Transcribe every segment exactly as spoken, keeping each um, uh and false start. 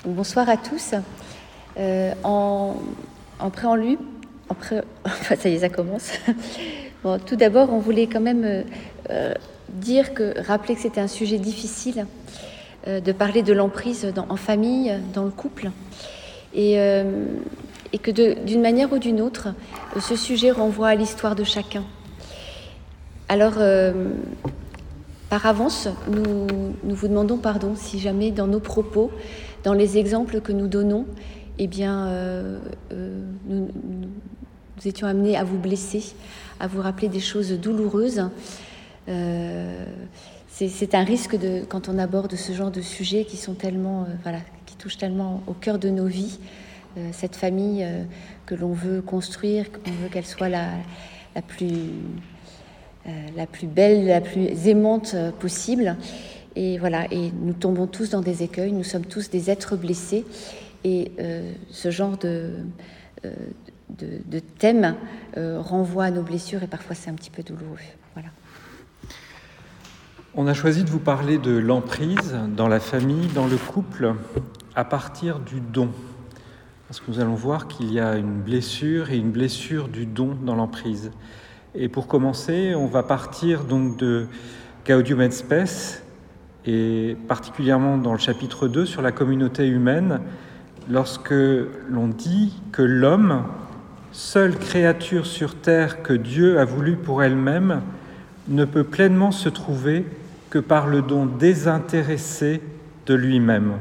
Bonsoir à tous. Euh, en, en préambule, en pré... enfin, ça y est, ça commence. Bon, tout d'abord, on voulait quand même euh, dire que, rappeler que c'était un sujet difficile euh, de parler de l'emprise dans, en famille, dans le couple, et, euh, et que de, d'une manière ou d'une autre, ce sujet renvoie à l'histoire de chacun. Alors, euh, par avance, nous, nous vous demandons pardon si jamais dans nos propos, dans les exemples que nous donnons, eh bien, euh, euh, nous, nous, nous étions amenés à vous blesser, à vous rappeler des choses douloureuses. Euh, c'est, c'est un risque de, quand on aborde ce genre de sujets qui sont tellement, euh, voilà, qui touchent tellement au cœur de nos vies, euh, cette famille euh, que l'on veut construire, qu'on veut qu'elle soit la, la plus, euh, la plus belle, la plus aimante euh, possible. Et voilà, et nous tombons tous dans des écueils, nous sommes tous des êtres blessés, et euh, ce genre de, euh, de, de thème euh, renvoie à nos blessures, et parfois c'est un petit peu douloureux. Voilà. On a choisi de vous parler de l'emprise dans la famille, dans le couple, à partir du don. Parce que nous allons voir qu'il y a une blessure et une blessure du don dans l'emprise. Et pour commencer, on va partir donc de Gaudium et Spes, et particulièrement dans le chapitre deux sur la communauté humaine, lorsque l'on dit que l'homme, seule créature sur terre que Dieu a voulu pour elle-même, ne peut pleinement se trouver que par le don désintéressé de lui-même.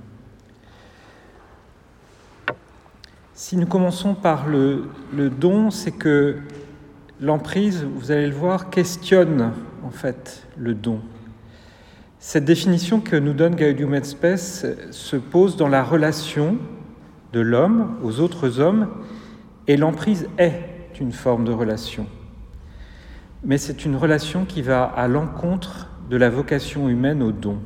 Si nous commençons par le, le don, c'est que l'emprise, vous allez le voir, questionne en fait le don. Cette définition que nous donne Gaudium et Spes se pose dans la relation de l'homme aux autres hommes, et l'emprise est une forme de relation. Mais c'est une relation qui va à l'encontre de la vocation humaine au don.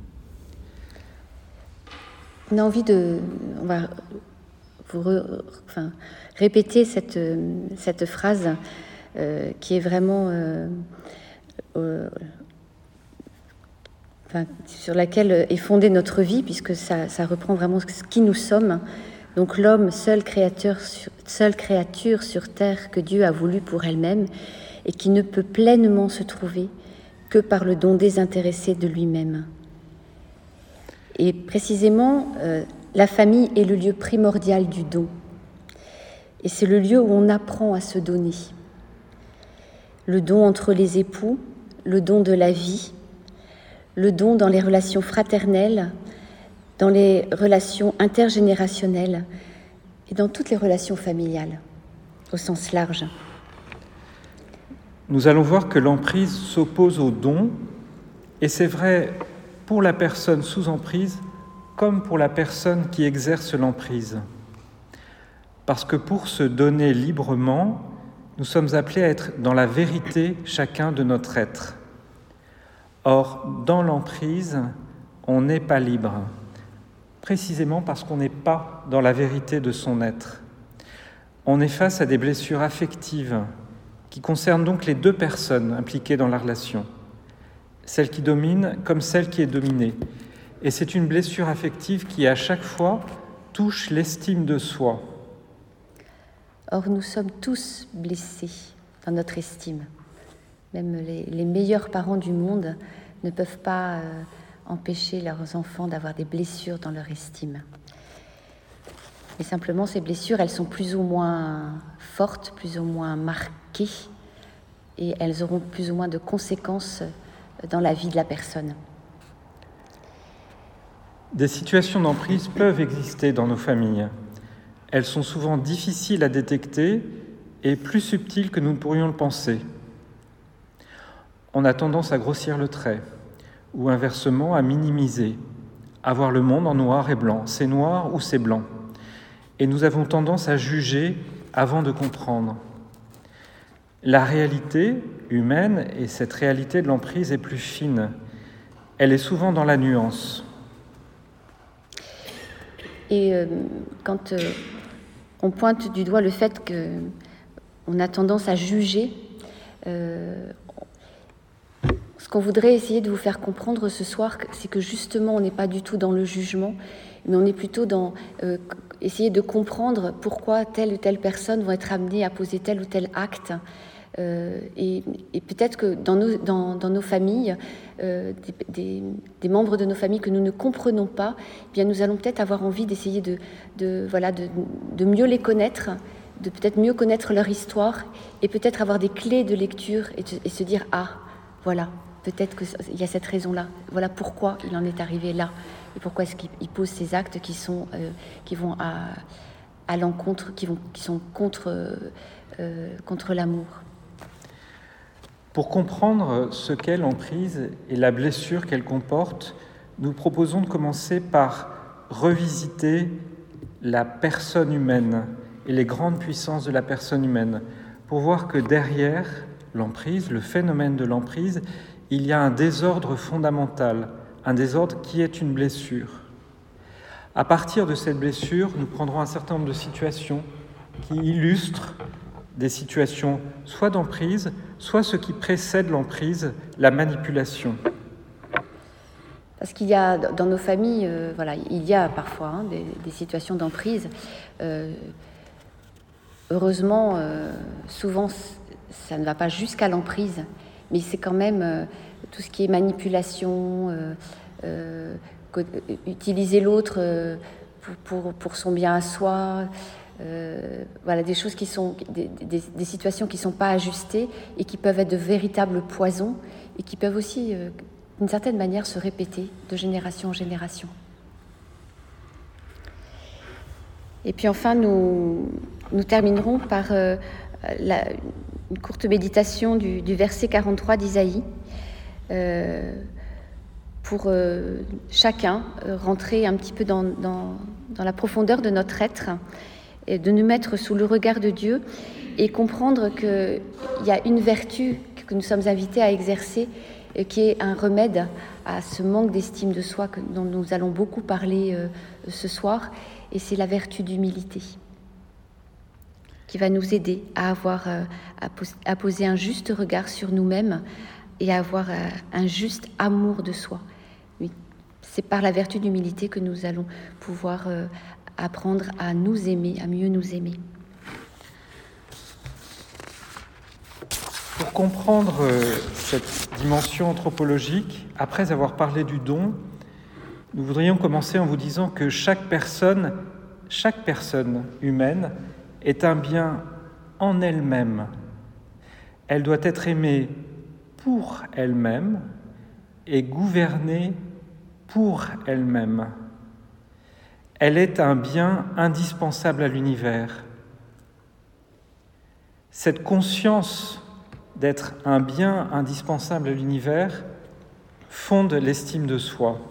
On a envie de... On va vous re, enfin, répéter cette, cette phrase euh, qui est vraiment... Euh, euh, Enfin, sur laquelle est fondée notre vie, puisque ça, ça reprend vraiment ce qui nous sommes. Donc l'homme, seule créature, seule créature sur terre que Dieu a voulu pour elle-même, et qui ne peut pleinement se trouver que par le don désintéressé de lui-même. Et précisément, euh, la famille est le lieu primordial du don. Et c'est le lieu où on apprend à se donner. Le don entre les époux, le don de la vie, le don dans les relations fraternelles, dans les relations intergénérationnelles et dans toutes les relations familiales, au sens large. Nous allons voir que l'emprise s'oppose au don, et c'est vrai pour la personne sous emprise comme pour la personne qui exerce l'emprise. Parce que pour se donner librement, nous sommes appelés à être dans la vérité chacun de notre être. Or, dans l'emprise, on n'est pas libre, précisément parce qu'on n'est pas dans la vérité de son être. On est face à des blessures affectives qui concernent donc les deux personnes impliquées dans la relation, celle qui domine comme celle qui est dominée. Et c'est une blessure affective qui, à chaque fois, touche l'estime de soi. Or, nous sommes tous blessés dans notre estime. Même les, les meilleurs parents du monde ne peuvent pas euh, empêcher leurs enfants d'avoir des blessures dans leur estime. Et simplement, ces blessures, elles sont plus ou moins fortes, plus ou moins marquées, et elles auront plus ou moins de conséquences dans la vie de la personne. Des situations d'emprise peuvent exister dans nos familles. Elles sont souvent difficiles à détecter et plus subtiles que nous ne pourrions le penser. On a tendance à grossir le trait, ou inversement à minimiser, à voir le monde en noir et blanc, c'est noir ou c'est blanc. Et nous avons tendance à juger avant de comprendre. La réalité humaine, et cette réalité de l'emprise est plus fine. Elle est souvent dans la nuance. Et euh, quand euh, on pointe du doigt le fait qu'on a tendance à juger, euh, Ce qu'on voudrait essayer de vous faire comprendre ce soir, c'est que justement, on n'est pas du tout dans le jugement, mais on est plutôt dans euh, essayer de comprendre pourquoi telle ou telle personne vont être amenées à poser tel ou tel acte. Euh, et, et peut-être que dans nos, dans, dans nos familles, euh, des, des, des membres de nos familles que nous ne comprenons pas, eh bien nous allons peut-être avoir envie d'essayer de, de, voilà, de, de mieux les connaître, de peut-être mieux connaître leur histoire, et peut-être avoir des clés de lecture et, de, et se dire « Ah, voilà, peut-être qu'il y a cette raison-là, voilà pourquoi il en est arrivé là, et pourquoi est-ce qu'il pose ces actes qui, sont, euh, qui vont à, à l'encontre, qui, vont, qui sont contre, euh, contre l'amour. » Pour comprendre ce qu'est l'emprise et la blessure qu'elle comporte, nous proposons de commencer par revisiter la personne humaine et les grandes puissances de la personne humaine, pour voir que derrière l'emprise, le phénomène de l'emprise, il y a un désordre fondamental, un désordre qui est une blessure. À partir de cette blessure, nous prendrons un certain nombre de situations qui illustrent des situations soit d'emprise, soit ce qui précède l'emprise, la manipulation. Parce qu'il y a dans nos familles, euh, voilà, il y a parfois hein, des, des situations d'emprise. Euh, heureusement, euh, souvent, ça ne va pas jusqu'à l'emprise, mais c'est quand même euh, tout ce qui est manipulation, euh, euh, utiliser l'autre euh, pour, pour, pour son bien à soi. Euh, voilà, des choses qui sont des, des, des situations qui ne sont pas ajustées et qui peuvent être de véritables poisons et qui peuvent aussi, euh, d'une certaine manière, se répéter de génération en génération. Et puis enfin, nous, nous terminerons par euh, la, une courte méditation du, du verset quarante-trois d'Isaïe euh, pour euh, chacun euh, rentrer un petit peu dans, dans, dans la profondeur de notre être, et de nous mettre sous le regard de Dieu et comprendre qu'il y a une vertu que nous sommes invités à exercer qui est un remède à ce manque d'estime de soi que, dont nous allons beaucoup parler euh, ce soir, et c'est la vertu d'humilité qui va nous aider à avoir euh, à, pos- à poser un juste regard sur nous-mêmes et à avoir euh, un juste amour de soi. Oui, c'est par la vertu d'humilité que nous allons pouvoir euh, apprendre à nous aimer, à mieux nous aimer. Pour comprendre cette dimension anthropologique, après avoir parlé du don, nous voudrions commencer en vous disant que chaque personne, chaque personne humaine est un bien en elle-même. Elle doit être aimée pour elle-même et gouvernée pour elle-même. Elle est un bien indispensable à l'univers. Cette conscience d'être un bien indispensable à l'univers fonde l'estime de soi.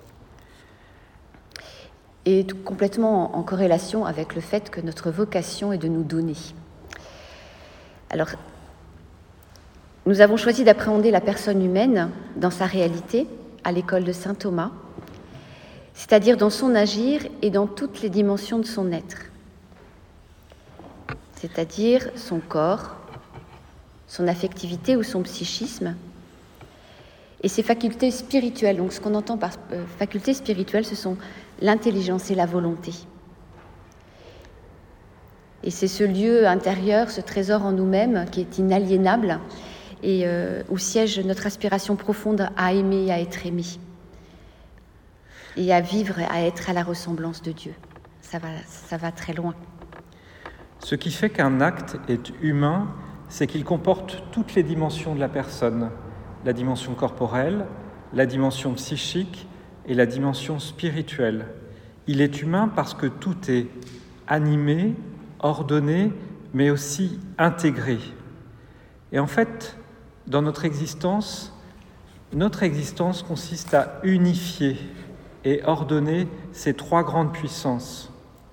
Et complètement en corrélation avec le fait que notre vocation est de nous donner. Alors, nous avons choisi d'appréhender la personne humaine dans sa réalité à l'école de saint Thomas, c'est-à-dire dans son agir et dans toutes les dimensions de son être, c'est-à-dire son corps, son affectivité ou son psychisme, et ses facultés spirituelles. Donc ce qu'on entend par euh, facultés spirituelles, ce sont l'intelligence et la volonté. Et c'est ce lieu intérieur, ce trésor en nous-mêmes qui est inaliénable et euh, où siège notre aspiration profonde à aimer et à être aimé. Et à vivre, à être à la ressemblance de Dieu. Ça va, ça va très loin. Ce qui fait qu'un acte est humain, c'est qu'il comporte toutes les dimensions de la personne, la dimension corporelle, la dimension psychique et la dimension spirituelle. Il est humain parce que tout est animé, ordonné, mais aussi intégré. Et en fait, dans notre existence, notre existence consiste à unifier et ordonner ces trois grandes puissances.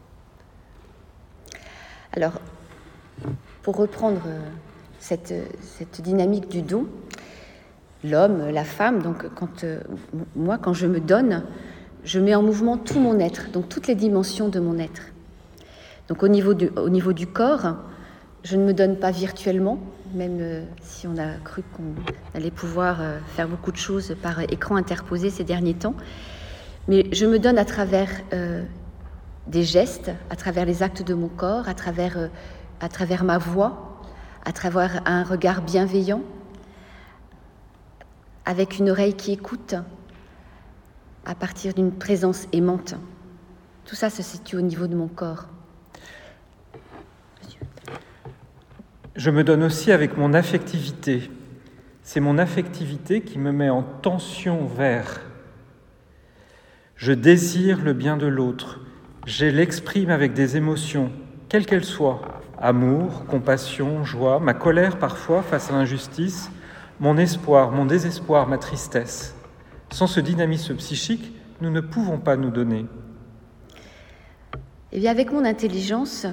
Alors, pour reprendre cette, cette dynamique du don, l'homme, la femme, donc quand, euh, moi, quand je me donne, je mets en mouvement tout mon être, donc toutes les dimensions de mon être. Donc au niveau du, au niveau du corps, je ne me donne pas virtuellement, même euh, si on a cru qu'on allait pouvoir euh, faire beaucoup de choses par écran interposé ces derniers temps. Mais je me donne à travers euh, des gestes, à travers les actes de mon corps, à travers, euh, à travers ma voix, à travers un regard bienveillant, avec une oreille qui écoute, à partir d'une présence aimante. Tout ça se situe au niveau de mon corps. Je me donne aussi avec mon affectivité. C'est mon affectivité qui me met en tension vers. Je désire le bien de l'autre. Je l'exprime avec des émotions, quelles qu'elles soient. Amour, compassion, joie, ma colère parfois face à l'injustice, mon espoir, mon désespoir, ma tristesse. Sans ce dynamisme psychique, nous ne pouvons pas nous donner. Eh bien, avec mon intelligence,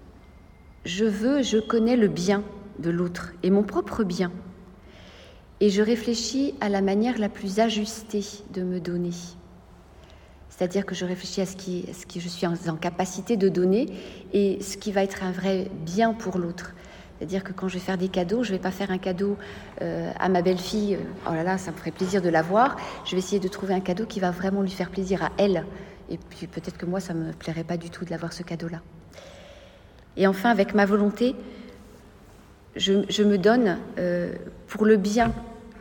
je veux, je connais le bien de l'autre et mon propre bien. Et je réfléchis à la manière la plus ajustée de me donner. C'est-à-dire que je réfléchis à ce qui, à ce qui je suis en, en capacité de donner et ce qui va être un vrai bien pour l'autre. C'est-à-dire que quand je vais faire des cadeaux, je ne vais pas faire un cadeau euh, à ma belle-fille, euh, oh là là, ça me ferait plaisir de la voir. Je vais essayer de trouver un cadeau qui va vraiment lui faire plaisir à elle. Et puis peut-être que moi, ça ne me plairait pas du tout de l'avoir ce cadeau-là. Et enfin, avec ma volonté, je, je me donne euh, pour le bien,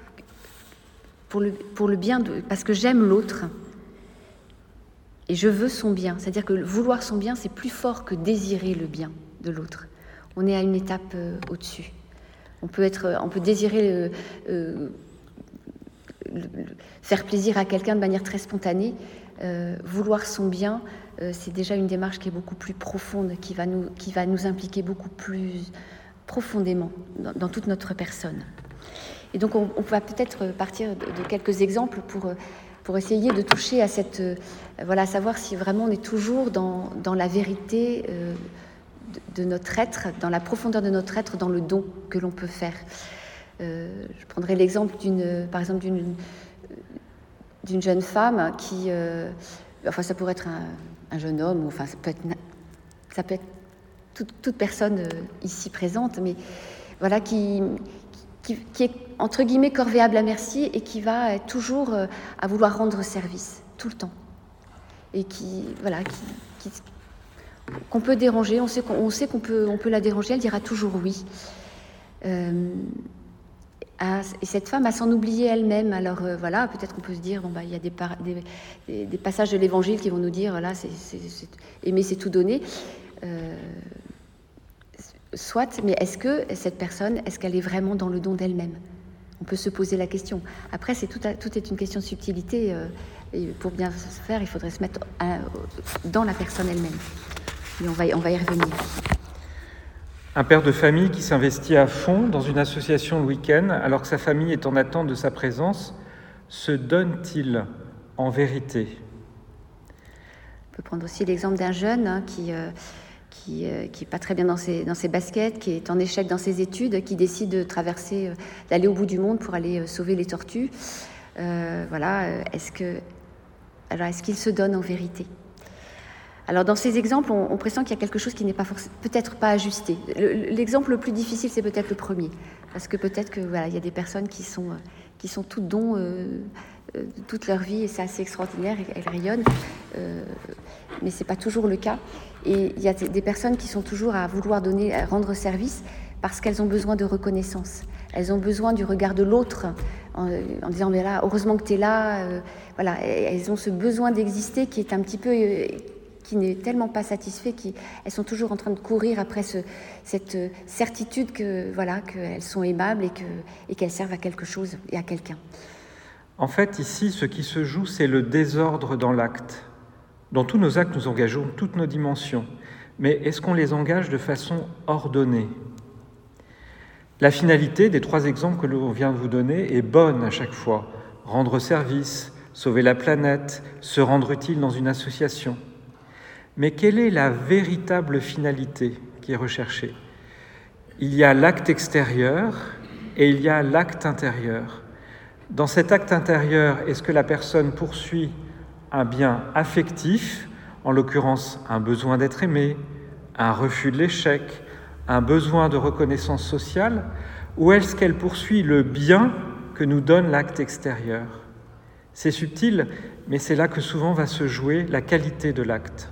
pour le, pour le bien, de, parce que j'aime l'autre. Et je veux son bien. C'est-à-dire que vouloir son bien, c'est plus fort que désirer le bien de l'autre. On est à une étape euh, au-dessus. On peut, être, on peut désirer euh, euh, le, le, faire plaisir à quelqu'un de manière très spontanée. Euh, vouloir son bien, euh, c'est déjà une démarche qui est beaucoup plus profonde, qui va nous, qui va nous impliquer beaucoup plus profondément dans, dans toute notre personne. Et donc on, on va peut-être partir de, de quelques exemples pour, pour essayer de toucher à cette... Euh, voilà, savoir si vraiment on est toujours dans, dans la vérité euh, de, de notre être, dans la profondeur de notre être, dans le don que l'on peut faire. Euh, je prendrai l'exemple d'une, par exemple d'une... d'une jeune femme qui, euh, enfin ça pourrait être un, un jeune homme, ou enfin ça peut être, ça peut être toute, toute personne euh, ici présente, mais voilà qui, qui, qui est entre guillemets corvéable à merci et qui va être toujours euh, à vouloir rendre service tout le temps et qui voilà qui, qui, qu'on peut déranger, on sait qu'on on sait qu'on peut on peut la déranger, elle dira toujours oui. Euh, Et cette femme à s'en oublier elle-même. Alors euh, voilà, peut-être qu'on peut se dire, bon bah il y a des, par, des, des, des passages de l'Évangile qui vont nous dire, voilà, c'est, c'est, c'est, aimer c'est tout donner. Euh, soit, mais est-ce que cette personne, est-ce qu'elle est vraiment dans le don d'elle-même ? On peut se poser la question. Après, c'est tout, à, tout est une question de subtilité. Euh, et pour bien se faire, il faudrait se mettre à, dans la personne elle-même. Mais on va, on va y revenir. Un père de famille qui s'investit à fond dans une association le week-end alors que sa famille est en attente de sa présence, se donne-t-il en vérité ? On peut prendre aussi l'exemple d'un jeune hein, qui euh, qui euh, qui est pas très bien dans ses dans ses baskets, qui est en échec dans ses études, qui décide de traverser, euh, d'aller au bout du monde pour aller euh, sauver les tortues. Euh, voilà, euh, est-ce que alors est-ce qu'il se donne en vérité ? Alors dans ces exemples, on, on pressent qu'il y a quelque chose qui n'est pas forcément, peut-être pas ajusté. Le, l'exemple le plus difficile, c'est peut-être le premier, parce que peut-être que voilà, il y a des personnes qui sont qui sont tout don euh, euh, toute leur vie et c'est assez extraordinaire, elles rayonnent, euh, mais c'est pas toujours le cas. Et il y a des personnes qui sont toujours à vouloir donner, à rendre service, parce qu'elles ont besoin de reconnaissance. Elles ont besoin du regard de l'autre en, en disant mais là, heureusement que tu es là. Euh, voilà, elles ont ce besoin d'exister qui est un petit peu euh, qui n'est tellement pas satisfait, qu'elles sont toujours en train de courir après ce, cette certitude que voilà qu'elles sont aimables et, que, et qu'elles servent à quelque chose et à quelqu'un. En fait, ici, ce qui se joue, c'est le désordre dans l'acte. Dans tous nos actes, nous engageons toutes nos dimensions. Mais est-ce qu'on les engage de façon ordonnée ? La finalité des trois exemples que l'on vient de vous donner est bonne à chaque fois. Rendre service, sauver la planète, se rendre utile dans une association. Mais quelle est la véritable finalité qui est recherchée ? Il y a l'acte extérieur et il y a l'acte intérieur. Dans cet acte intérieur, est-ce que la personne poursuit un bien affectif, en l'occurrence un besoin d'être aimé, un refus de l'échec, un besoin de reconnaissance sociale, ou est-ce qu'elle poursuit le bien que nous donne l'acte extérieur ? C'est subtil, mais c'est là que souvent va se jouer la qualité de l'acte.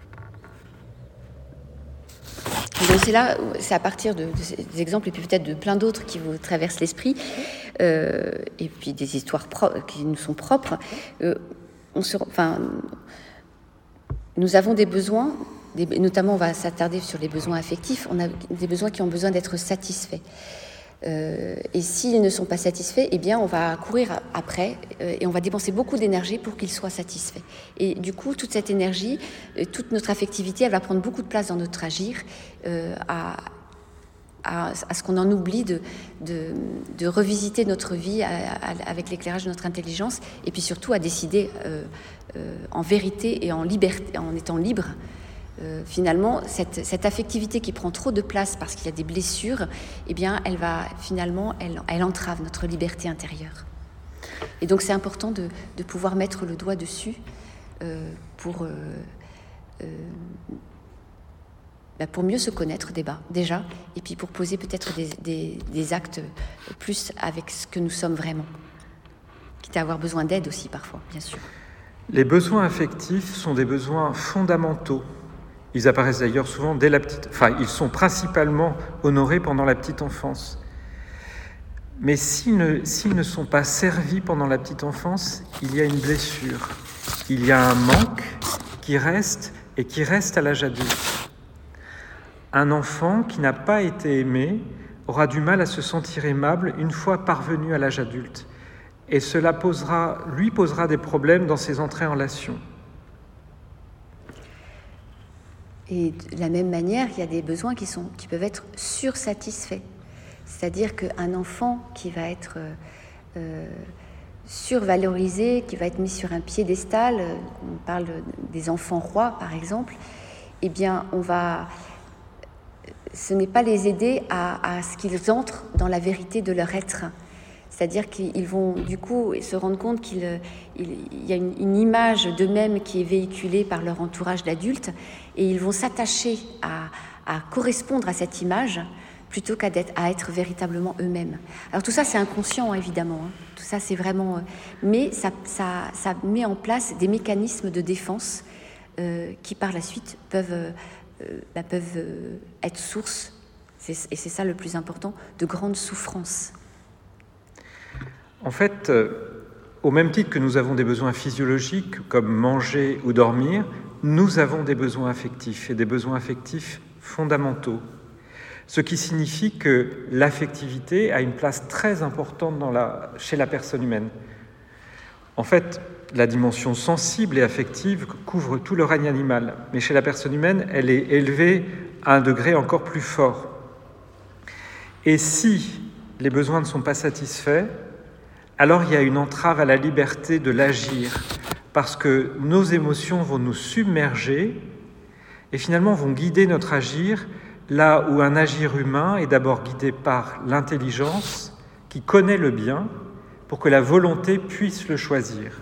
Donc c'est là, c'est à partir de, de ces exemples et puis peut-être de plein d'autres qui vous traversent l'esprit, euh, et puis des histoires pro- qui nous sont propres. Euh, on se, enfin, nous avons des besoins, des, notamment on va s'attarder sur les besoins affectifs. On a des besoins qui ont besoin d'être satisfaits. Euh, et s'ils ne sont pas satisfaits, eh bien on va courir après euh, et on va dépenser beaucoup d'énergie pour qu'ils soient satisfaits. Et du coup, toute cette énergie, euh, toute notre affectivité, elle va prendre beaucoup de place dans notre agir, euh, à, à, à ce qu'on en oublie de, de, de revisiter notre vie à, à, avec l'éclairage de notre intelligence, et puis surtout à décider euh, euh, en vérité et en liberté, en étant libre. Euh, finalement, cette, cette affectivité qui prend trop de place parce qu'il y a des blessures, eh bien, elle va finalement, elle, elle entrave notre liberté intérieure. Et donc, c'est important de, de pouvoir mettre le doigt dessus euh, pour, euh, euh, bah pour mieux se connaître débat, déjà, et puis pour poser peut-être des, des, des actes plus avec ce que nous sommes vraiment, quitte à avoir besoin d'aide aussi parfois, bien sûr. Les besoins affectifs sont des besoins fondamentaux. Ils apparaissent d'ailleurs souvent dès la petite... Enfin, ils sont principalement honorés pendant la petite enfance. Mais s'ils ne, s'ils ne sont pas servis pendant la petite enfance, il y a une blessure. Il y a un manque qui reste et qui reste à l'âge adulte. Un enfant qui n'a pas été aimé aura du mal à se sentir aimable une fois parvenu à l'âge adulte. Et cela posera, lui posera des problèmes dans ses entrées en relation. Et de la même manière, il y a des besoins qui, sont, qui peuvent être sursatisfaits. C'est-à-dire qu'un enfant qui va être euh, survalorisé, qui va être mis sur un piédestal, on parle des enfants rois par exemple, eh bien on va, ce n'est pas les aider à, à ce qu'ils entrent dans la vérité de leur être. C'est-à-dire qu'ils vont du coup se rendre compte qu'il il y a une, une image d'eux-mêmes qui est véhiculée par leur entourage d'adultes, et ils vont s'attacher à, à correspondre à cette image plutôt qu'à être, à être véritablement eux-mêmes. Alors tout ça c'est inconscient évidemment, hein. Tout ça c'est vraiment... Mais ça, ça, ça met en place des mécanismes de défense euh, qui par la suite peuvent, euh, bah, peuvent euh, être source, c'est, et c'est ça le plus important, de grandes souffrances. En fait, euh, au même titre que nous avons des besoins physiologiques comme manger ou dormir, nous avons des besoins affectifs et des besoins affectifs fondamentaux. Ce qui signifie que l'affectivité a une place très importante dans la, chez la personne humaine. En fait, la dimension sensible et affective couvre tout le règne animal, mais chez la personne humaine, elle est élevée à un degré encore plus fort. Et si les besoins ne sont pas satisfaits, alors il y a une entrave à la liberté de l'agir, parce que nos émotions vont nous submerger et finalement vont guider notre agir, là où un agir humain est d'abord guidé par l'intelligence qui connaît le bien pour que la volonté puisse le choisir.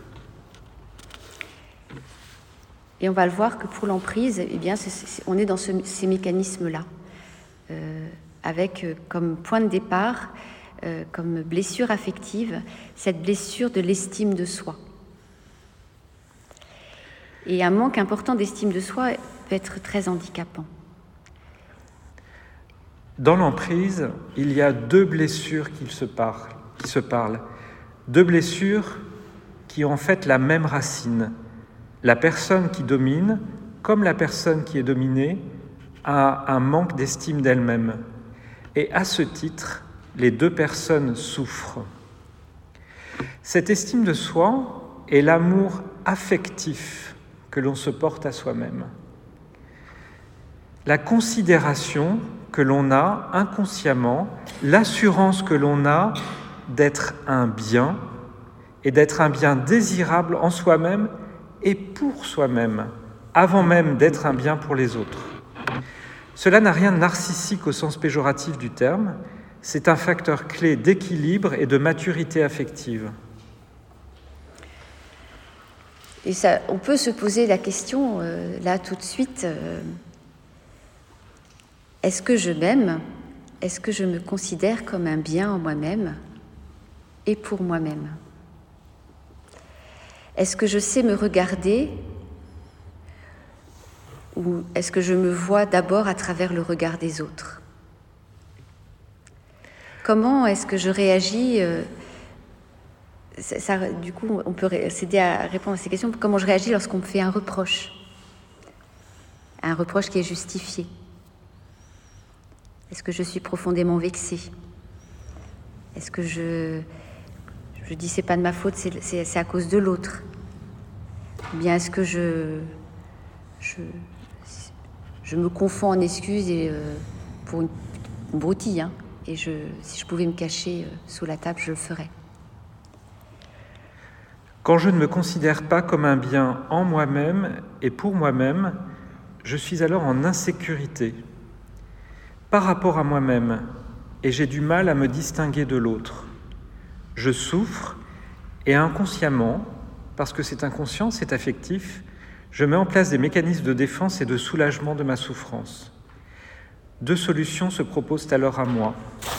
Et on va le voir que pour l'emprise, eh bien, c'est, c'est, on est dans ce, ces mécanismes-là, euh, avec euh, comme point de départ, Euh, comme blessure affective, cette blessure de l'estime de soi. Et un manque important d'estime de soi peut être très handicapant. Dans l'emprise, il y a deux blessures qui se parlent, qui se parlent. Deux blessures qui ont en fait la même racine. La personne qui domine, comme la personne qui est dominée, a un manque d'estime d'elle-même. Et à ce titre, les deux personnes souffrent. Cette estime de soi est l'amour affectif que l'on se porte à soi-même. La considération que l'on a inconsciemment, l'assurance que l'on a d'être un bien et d'être un bien désirable en soi-même et pour soi-même, avant même d'être un bien pour les autres. Cela n'a rien de narcissique au sens péjoratif du terme. C'est un facteur clé d'équilibre et de maturité affective. Et ça, on peut se poser la question, euh, là tout de suite, euh, Est-ce que je m'aime? Est-ce que je me considère comme un bien en moi-même et pour moi-même? Est-ce que je sais me regarder ou est-ce que je me vois d'abord à travers le regard des autres? Comment est-ce que je réagis euh, ça, ça, du coup, on peut s'aider à répondre à ces questions. Comment je réagis lorsqu'on me fait un reproche? Un reproche qui est justifié. Est-ce que je suis profondément vexée? Est-ce que je, je dis c'est pas de ma faute, c'est, c'est, c'est à cause de l'autre? Ou bien est-ce que je, je, je me confonds en excuses et, euh, pour une, une broutille, hein, et je, si je pouvais me cacher euh, sous la table, je le ferais. Quand je ne me considère pas comme un bien en moi-même et pour moi-même, je suis alors en insécurité par rapport à moi-même et j'ai du mal à me distinguer de l'autre. Je souffre et inconsciemment, parce que c'est inconscient, c'est affectif, je mets en place des mécanismes de défense et de soulagement de ma souffrance. Deux solutions se proposent alors à moi.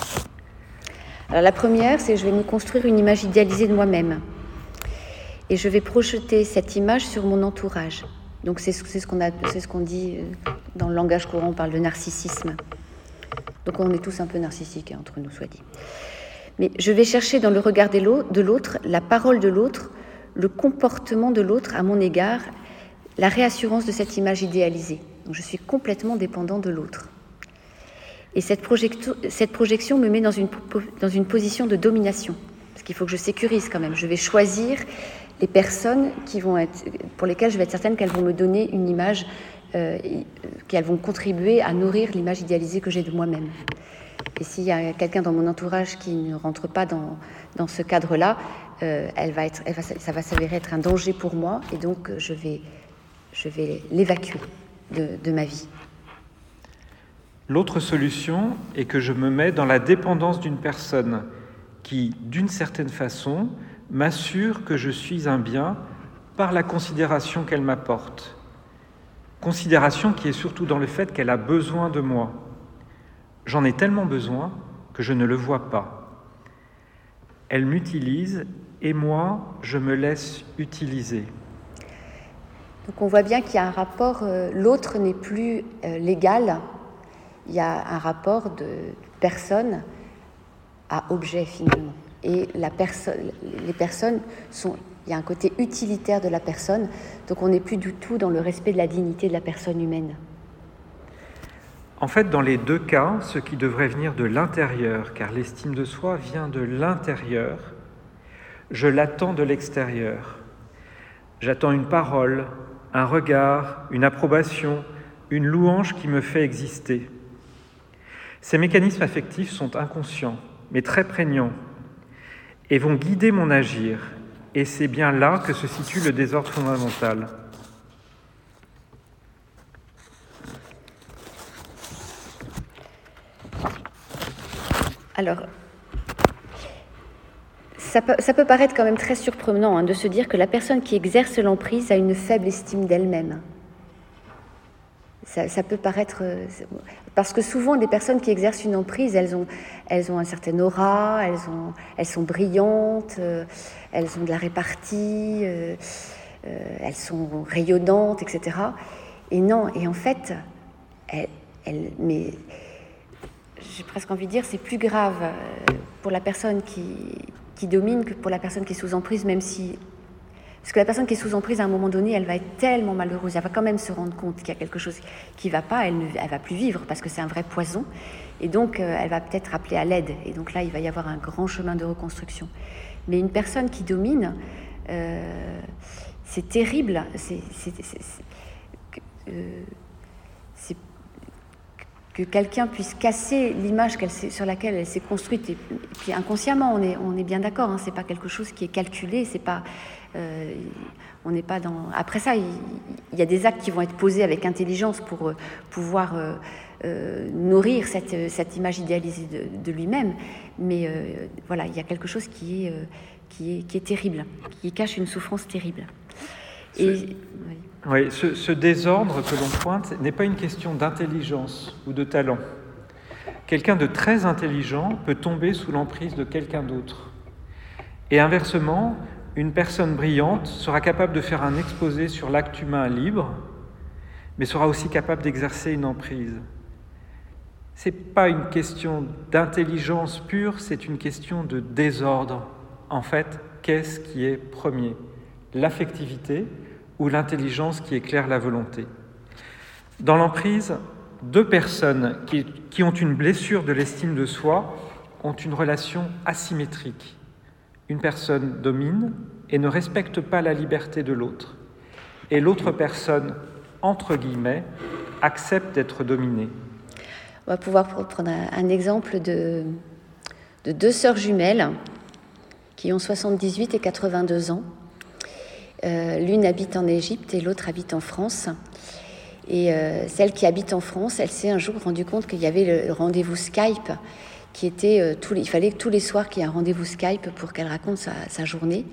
Alors la première, c'est que je vais me construire une image idéalisée de moi-même. Et je vais projeter cette image sur mon entourage. Donc c'est, c'est, ce qu'on a, c'est ce qu'on dit dans le langage courant, on parle de narcissisme. Donc on est tous un peu narcissiques, hein, entre nous, soit dit. Mais je vais chercher dans le regard de l'autre, la parole de l'autre, le comportement de l'autre à mon égard, la réassurance de cette image idéalisée. Donc je suis complètement dépendant de l'autre. Et cette, projecto- cette projection me met dans une, dans une position de domination. Parce qu'il faut que je sécurise quand même. Je vais choisir les personnes qui vont être, pour lesquelles je vais être certaine qu'elles vont me donner une image, euh, qu'elles vont contribuer à nourrir l'image idéalisée que j'ai de moi-même. Et s'il y a quelqu'un dans mon entourage qui ne rentre pas dans, dans ce cadre-là, euh, elle va être, elle va, ça va s'avérer être un danger pour moi, et donc je vais, je vais l'évacuer de, de ma vie. L'autre solution est que je me mets dans la dépendance d'une personne qui, d'une certaine façon, m'assure que je suis un bien par la considération qu'elle m'apporte. Considération qui est surtout dans le fait qu'elle a besoin de moi. J'en ai tellement besoin que je ne le vois pas. Elle m'utilise et moi, je me laisse utiliser. Donc on voit bien qu'il y a un rapport, euh, l'autre n'est plus euh, l'égal, il y a un rapport de personne à objet finalement. Et la perso- les personnes sont, il y a un côté utilitaire de la personne, donc on n'est plus du tout dans le respect de la dignité de la personne humaine. En fait, dans les deux cas, ce qui devrait venir de l'intérieur, car l'estime de soi vient de l'intérieur, je l'attends de l'extérieur. J'attends une parole, un regard, une approbation, une louange qui me fait exister. Ces mécanismes affectifs sont inconscients, mais très prégnants, et vont guider mon agir. Et c'est bien là que se situe le désordre fondamental. Alors, ça peut, ça peut paraître quand même très surprenant hein, de se dire que la personne qui exerce l'emprise a une faible estime d'elle-même. Ça, ça peut paraître... Parce que souvent, les personnes qui exercent une emprise, elles ont, elles ont un certain aura, elles, ont, elles sont brillantes, euh, elles ont de la répartie, euh, euh, elles sont rayonnantes, et cetera. Et non, et en fait, elles, elles, mais j'ai presque envie de dire, c'est plus grave pour la personne qui, qui domine que pour la personne qui est sous emprise, même si... Parce que la personne qui est sous emprise, à un moment donné, elle va être tellement malheureuse, elle va quand même se rendre compte qu'il y a quelque chose qui ne va pas, elle ne elle va plus vivre parce que c'est un vrai poison. Et donc, euh, elle va peut-être appeler à l'aide. Et donc là, il va y avoir un grand chemin de reconstruction. Mais une personne qui domine, euh, c'est terrible. C'est, c'est, c'est, c'est, euh, c'est que quelqu'un puisse casser l'image qu'elle, sur laquelle elle s'est construite. Et puis inconsciemment, on est, on est bien d'accord, hein, c'est pas quelque chose qui est calculé, c'est pas... Euh, on n'est pas dans... Après ça, il, il y a des actes qui vont être posés avec intelligence pour euh, pouvoir euh, euh, nourrir cette, cette image idéalisée de, de lui-même. Mais euh, voilà, il y a quelque chose qui est, euh, qui est, qui est terrible, qui cache une souffrance terrible. Et, ce, oui. Oui, ce, ce désordre que l'on pointe n'est pas une question d'intelligence ou de talent. Quelqu'un de très intelligent peut tomber sous l'emprise de quelqu'un d'autre. Et inversement, une personne brillante sera capable de faire un exposé sur l'acte humain libre, mais sera aussi capable d'exercer une emprise. Ce n'est pas une question d'intelligence pure, c'est une question de désordre. En fait, qu'est-ce qui est premier ? L'affectivité ou l'intelligence qui éclaire la volonté ? Dans l'emprise, deux personnes qui, qui ont une blessure de l'estime de soi ont une relation asymétrique. Une personne domine et ne respecte pas la liberté de l'autre. Et l'autre personne, entre guillemets, accepte d'être dominée. On va pouvoir prendre un, un exemple de, de deux sœurs jumelles qui ont soixante-dix-huit et quatre-vingt-deux ans. Euh, l'une habite en Égypte et l'autre habite en France. Et euh, celle qui habite en France, elle s'est un jour rendue compte qu'il y avait le rendez-vous Skype, qui était euh, tous les, il fallait que tous les soirs qu'il y ait un rendez-vous Skype pour qu'elle raconte sa, sa journée.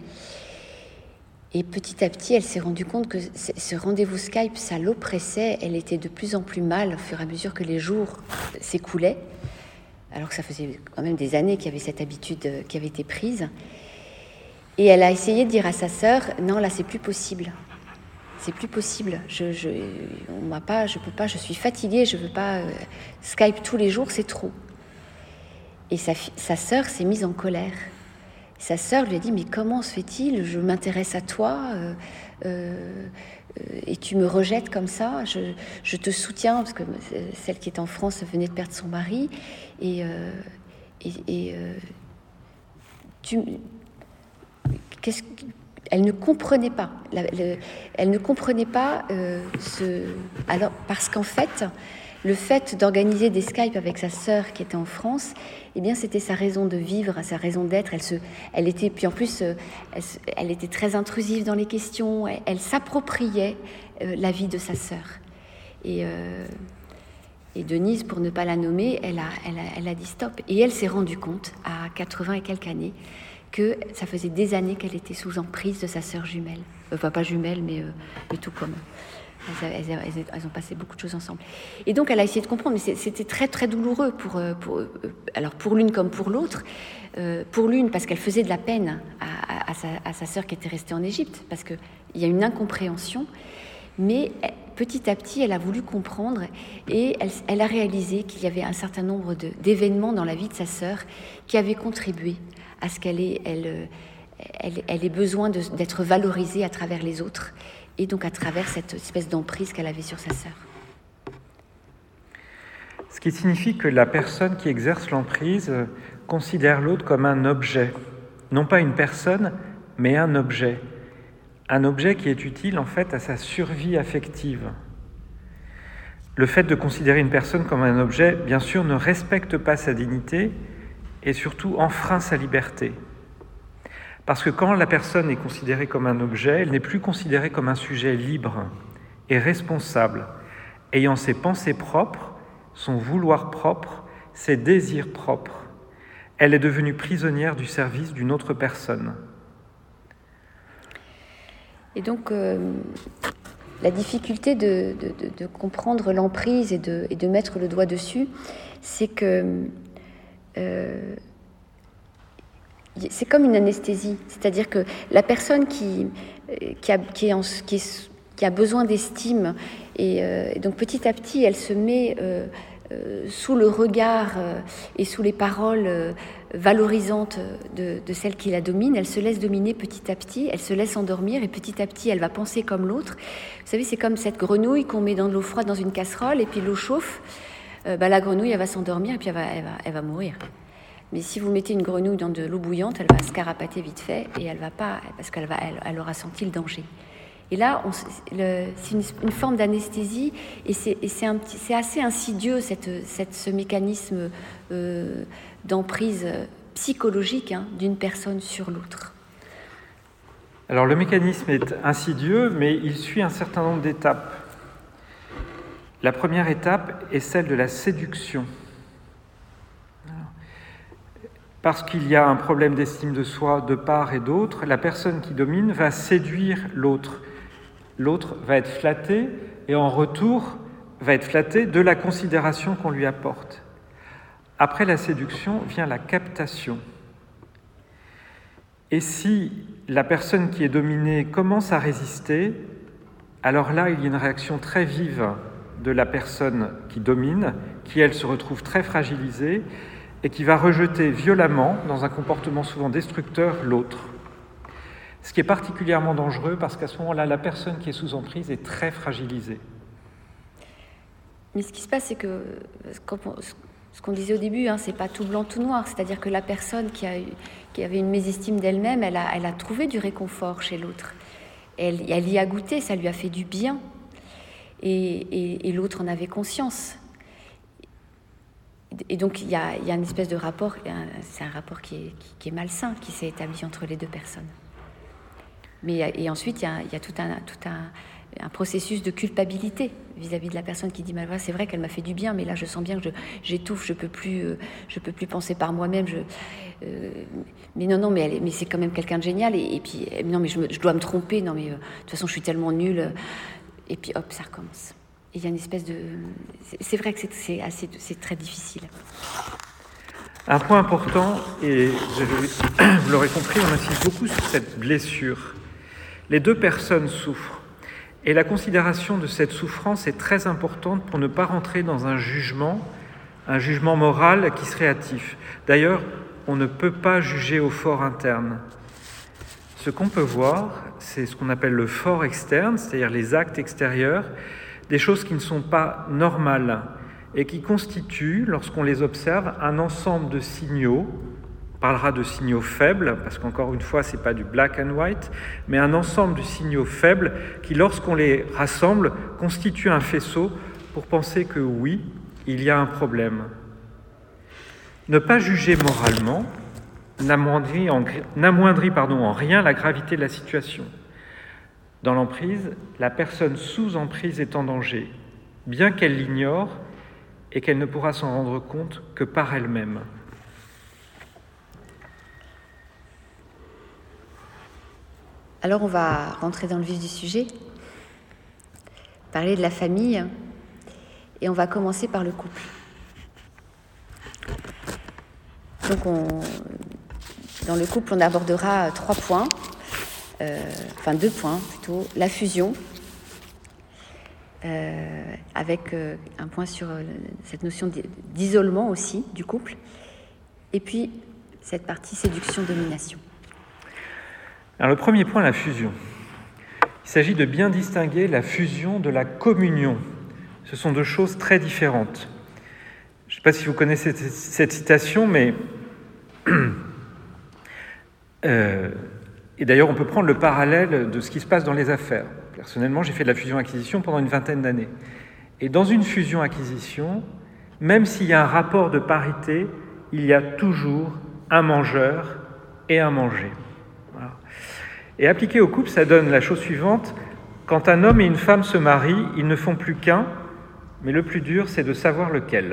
Et petit à petit, elle s'est rendue compte que ce rendez-vous Skype, ça l'oppressait. Elle était de plus en plus mal au fur et à mesure que les jours s'écoulaient, alors que ça faisait quand même des années qu'il y avait cette habitude qui avait été prise. Et elle a essayé de dire à sa sœur, non, là, c'est plus possible. C'est plus possible. Je, je, on m'a pas, je peux pas. Je suis fatiguée. Je veux pas euh, Skype tous les jours. C'est trop. Et sa, sa sœur s'est mise en colère. Sa sœur lui a dit, mais comment se fait-il ? Je m'intéresse à toi euh, euh, et tu me rejettes comme ça. Je, je te soutiens, parce que celle qui est en France venait de perdre son mari. Et, euh, et, et euh, tu, qu'est-ce, elle ne comprenait pas. La, le, elle ne comprenait pas euh, ce... Alors, parce qu'en fait... Le fait d'organiser des Skype avec sa sœur qui était en France, eh bien, c'était sa raison de vivre, sa raison d'être. Elle se, elle était, puis en plus, elle, elle était très intrusive dans les questions. Elle, elle s'appropriait euh, la vie de sa sœur. Et, euh, et Denise, pour ne pas la nommer, elle a, elle a, elle a dit stop. Et elle s'est rendue compte, à quatre-vingts et quelques années, que ça faisait des années qu'elle était sous emprise de sa sœur jumelle. Enfin, pas jumelle, mais, euh, mais tout comme... Elles, elles, elles, elles ont passé beaucoup de choses ensemble. Et donc, elle a essayé de comprendre, mais c'était très, très douloureux, pour, pour, alors pour l'une comme pour l'autre. Euh, pour l'une, parce qu'elle faisait de la peine à, à, à, sa, à sa sœur qui était restée en Égypte, parce qu'il y a une incompréhension. Mais petit à petit, elle a voulu comprendre et elle, elle a réalisé qu'il y avait un certain nombre de, d'événements dans la vie de sa sœur qui avaient contribué à ce qu'elle ait, elle, elle, elle ait besoin de, d'être valorisée à travers les autres. Et donc à travers cette espèce d'emprise qu'elle avait sur sa sœur. Ce qui signifie que la personne qui exerce l'emprise considère l'autre comme un objet. Non pas une personne, mais un objet. Un objet qui est utile en fait à sa survie affective. Le fait de considérer une personne comme un objet, bien sûr, ne respecte pas sa dignité et surtout enfreint sa liberté. Parce que quand la personne est considérée comme un objet, elle n'est plus considérée comme un sujet libre et responsable, ayant ses pensées propres, son vouloir propre, ses désirs propres. Elle est devenue prisonnière du service d'une autre personne. Et donc, euh, la difficulté de, de, de, de comprendre l'emprise et de, et de mettre le doigt dessus, c'est que... Euh, c'est comme une anesthésie, c'est-à-dire que la personne qui, qui, a, qui, est en, qui, est, qui a besoin d'estime, et, euh, et donc petit à petit, elle se met euh, euh, sous le regard euh, et sous les paroles euh, valorisantes de, de celle qui la domine, elle se laisse dominer petit à petit, elle se laisse endormir, et petit à petit, elle va penser comme l'autre. Vous savez, c'est comme cette grenouille qu'on met dans de l'eau froide dans une casserole, et puis l'eau chauffe, euh, bah, la grenouille, elle va s'endormir, et puis elle va, elle va, elle va mourir. Mais si vous mettez une grenouille dans de l'eau bouillante, elle va se carapater vite fait et elle va pas, parce qu'elle va, elle, elle aura senti le danger. Et là, on, le, c'est une, une forme d'anesthésie et c'est, et c'est, un petit, c'est assez insidieux cette, cette, ce mécanisme euh, d'emprise psychologique hein, d'une personne sur l'autre. Alors le mécanisme est insidieux, mais il suit un certain nombre d'étapes. La première étape est celle de la séduction. Parce qu'il y a un problème d'estime de soi de part et d'autre, la personne qui domine va séduire l'autre. l'autre va être flatté et en retour va être flatté de la considération qu'on lui apporte. Après la séduction vient la captation. Et si la personne qui est dominée commence à résister, alors là, il y a une réaction très vive de la personne qui domine, qui, elle, se retrouve très fragilisée et qui va rejeter violemment, dans un comportement souvent destructeur, l'autre. Ce qui est particulièrement dangereux parce qu'à ce moment-là, la personne qui est sous emprise est très fragilisée. Mais ce qui se passe, c'est que ce qu'on disait au début, hein, c'est pas tout blanc, tout noir. C'est-à-dire que la personne qui, a, qui avait une mésestime d'elle-même, elle a, elle a trouvé du réconfort chez l'autre. Elle, elle y a goûté, ça lui a fait du bien. Et, et, et l'autre en avait conscience. Et donc, il y a, il y a une espèce de rapport, c'est un rapport qui est, qui, qui est malsain, qui s'est établi entre les deux personnes. Mais, et ensuite, il y a, il y a tout, un, tout un, un processus de culpabilité vis-à-vis de la personne qui dit bah, « c'est vrai qu'elle m'a fait du bien, mais là, je sens bien que je, j'étouffe, je ne peux, euh, peux plus penser par moi-même. Je, euh, mais non, non, mais, elle, mais c'est quand même quelqu'un de génial. Et, et puis, non, mais je, me, je dois me tromper. Non, mais euh, de toute façon, je suis tellement nulle. » Et puis, hop, ça recommence. Et il y a une espèce de... C'est, c'est vrai que c'est, c'est, assez, c'est très difficile. Un point important, et je, vous l'aurez compris, on insiste beaucoup sur cette blessure. Les deux personnes souffrent. Et la considération de cette souffrance est très importante pour ne pas rentrer dans un jugement, un jugement moral qui serait hâtif. D'ailleurs, on ne peut pas juger au fort interne. Ce qu'on peut voir, c'est ce qu'on appelle le fort externe, c'est-à-dire les actes extérieurs, des choses qui ne sont pas normales et qui constituent, lorsqu'on les observe, un ensemble de signaux. On parlera de signaux faibles, parce qu'encore une fois, ce n'est pas du black and white, mais un ensemble de signaux faibles qui, lorsqu'on les rassemble, constituent un faisceau pour penser que oui, il y a un problème. Ne pas juger moralement n'amoindrit en, n'amoindrit, pardon, en rien la gravité de la situation. Dans l'emprise, la personne sous emprise est en danger, bien qu'elle l'ignore et qu'elle ne pourra s'en rendre compte que par elle-même. Alors on va rentrer dans le vif du sujet, parler de la famille, et on va commencer par le couple. Donc on, dans le couple, on abordera trois points, euh, enfin deux points plutôt, la fusion, euh, avec euh, un point sur euh, cette notion d'isolement aussi du couple, et puis cette partie séduction-domination. Alors le premier point, la fusion. Il s'agit de bien distinguer la fusion de la communion. Ce sont deux choses très différentes. Je ne sais pas si vous connaissez cette citation, mais... euh, et d'ailleurs, on peut prendre le parallèle de ce qui se passe dans les affaires. Personnellement, j'ai fait de la fusion-acquisition pendant une vingtaine d'années. Et dans une fusion-acquisition, même s'il y a un rapport de parité, il y a toujours un mangeur et un mangé. Voilà. Et appliqué au couple, ça donne la chose suivante. Quand un homme et une femme se marient, ils ne font plus qu'un, mais le plus dur, c'est de savoir lequel.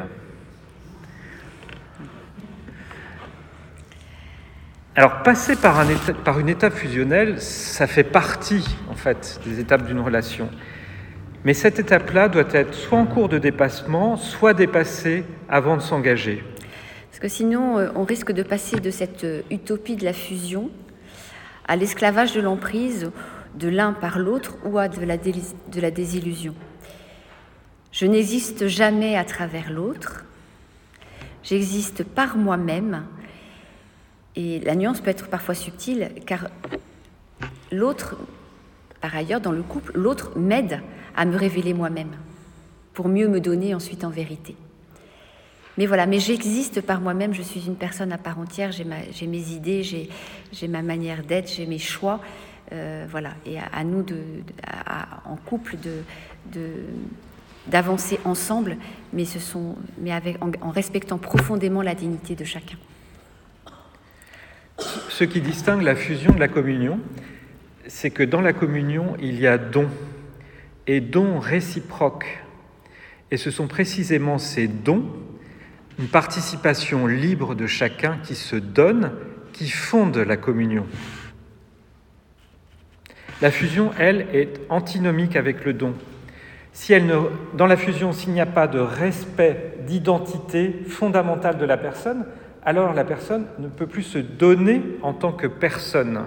Alors, passer par, un éta- par une étape fusionnelle, ça fait partie, en fait, des étapes d'une relation. Mais cette étape-là doit être soit en cours de dépassement, soit dépassée avant de s'engager. Parce que sinon, on risque de passer de cette utopie de la fusion à l'esclavage de l'emprise de l'un par l'autre ou à de la, dé- de la désillusion. Je n'existe jamais à travers l'autre, j'existe par moi-même. Et la nuance peut être parfois subtile, car l'autre, par ailleurs, dans le couple, l'autre m'aide à me révéler moi-même, pour mieux me donner ensuite en vérité. Mais voilà, mais j'existe par moi-même, je suis une personne à part entière, j'ai, ma, j'ai mes idées, j'ai, j'ai ma manière d'être, j'ai mes choix, euh, voilà. Et à, à nous, de, de, à, en couple, de, de, d'avancer ensemble, mais, ce sont, mais avec, en, en respectant profondément la dignité de chacun. Ce qui distingue la fusion de la communion, c'est que dans la communion, il y a don, et don réciproque. Et ce sont précisément ces dons, une participation libre de chacun qui se donne, qui fondent la communion. La fusion, elle, est antinomique avec le don. Si elle ne, dans la fusion, s'il n'y a pas de respect d'identité fondamentale de la personne, alors la personne ne peut plus se donner en tant que personne.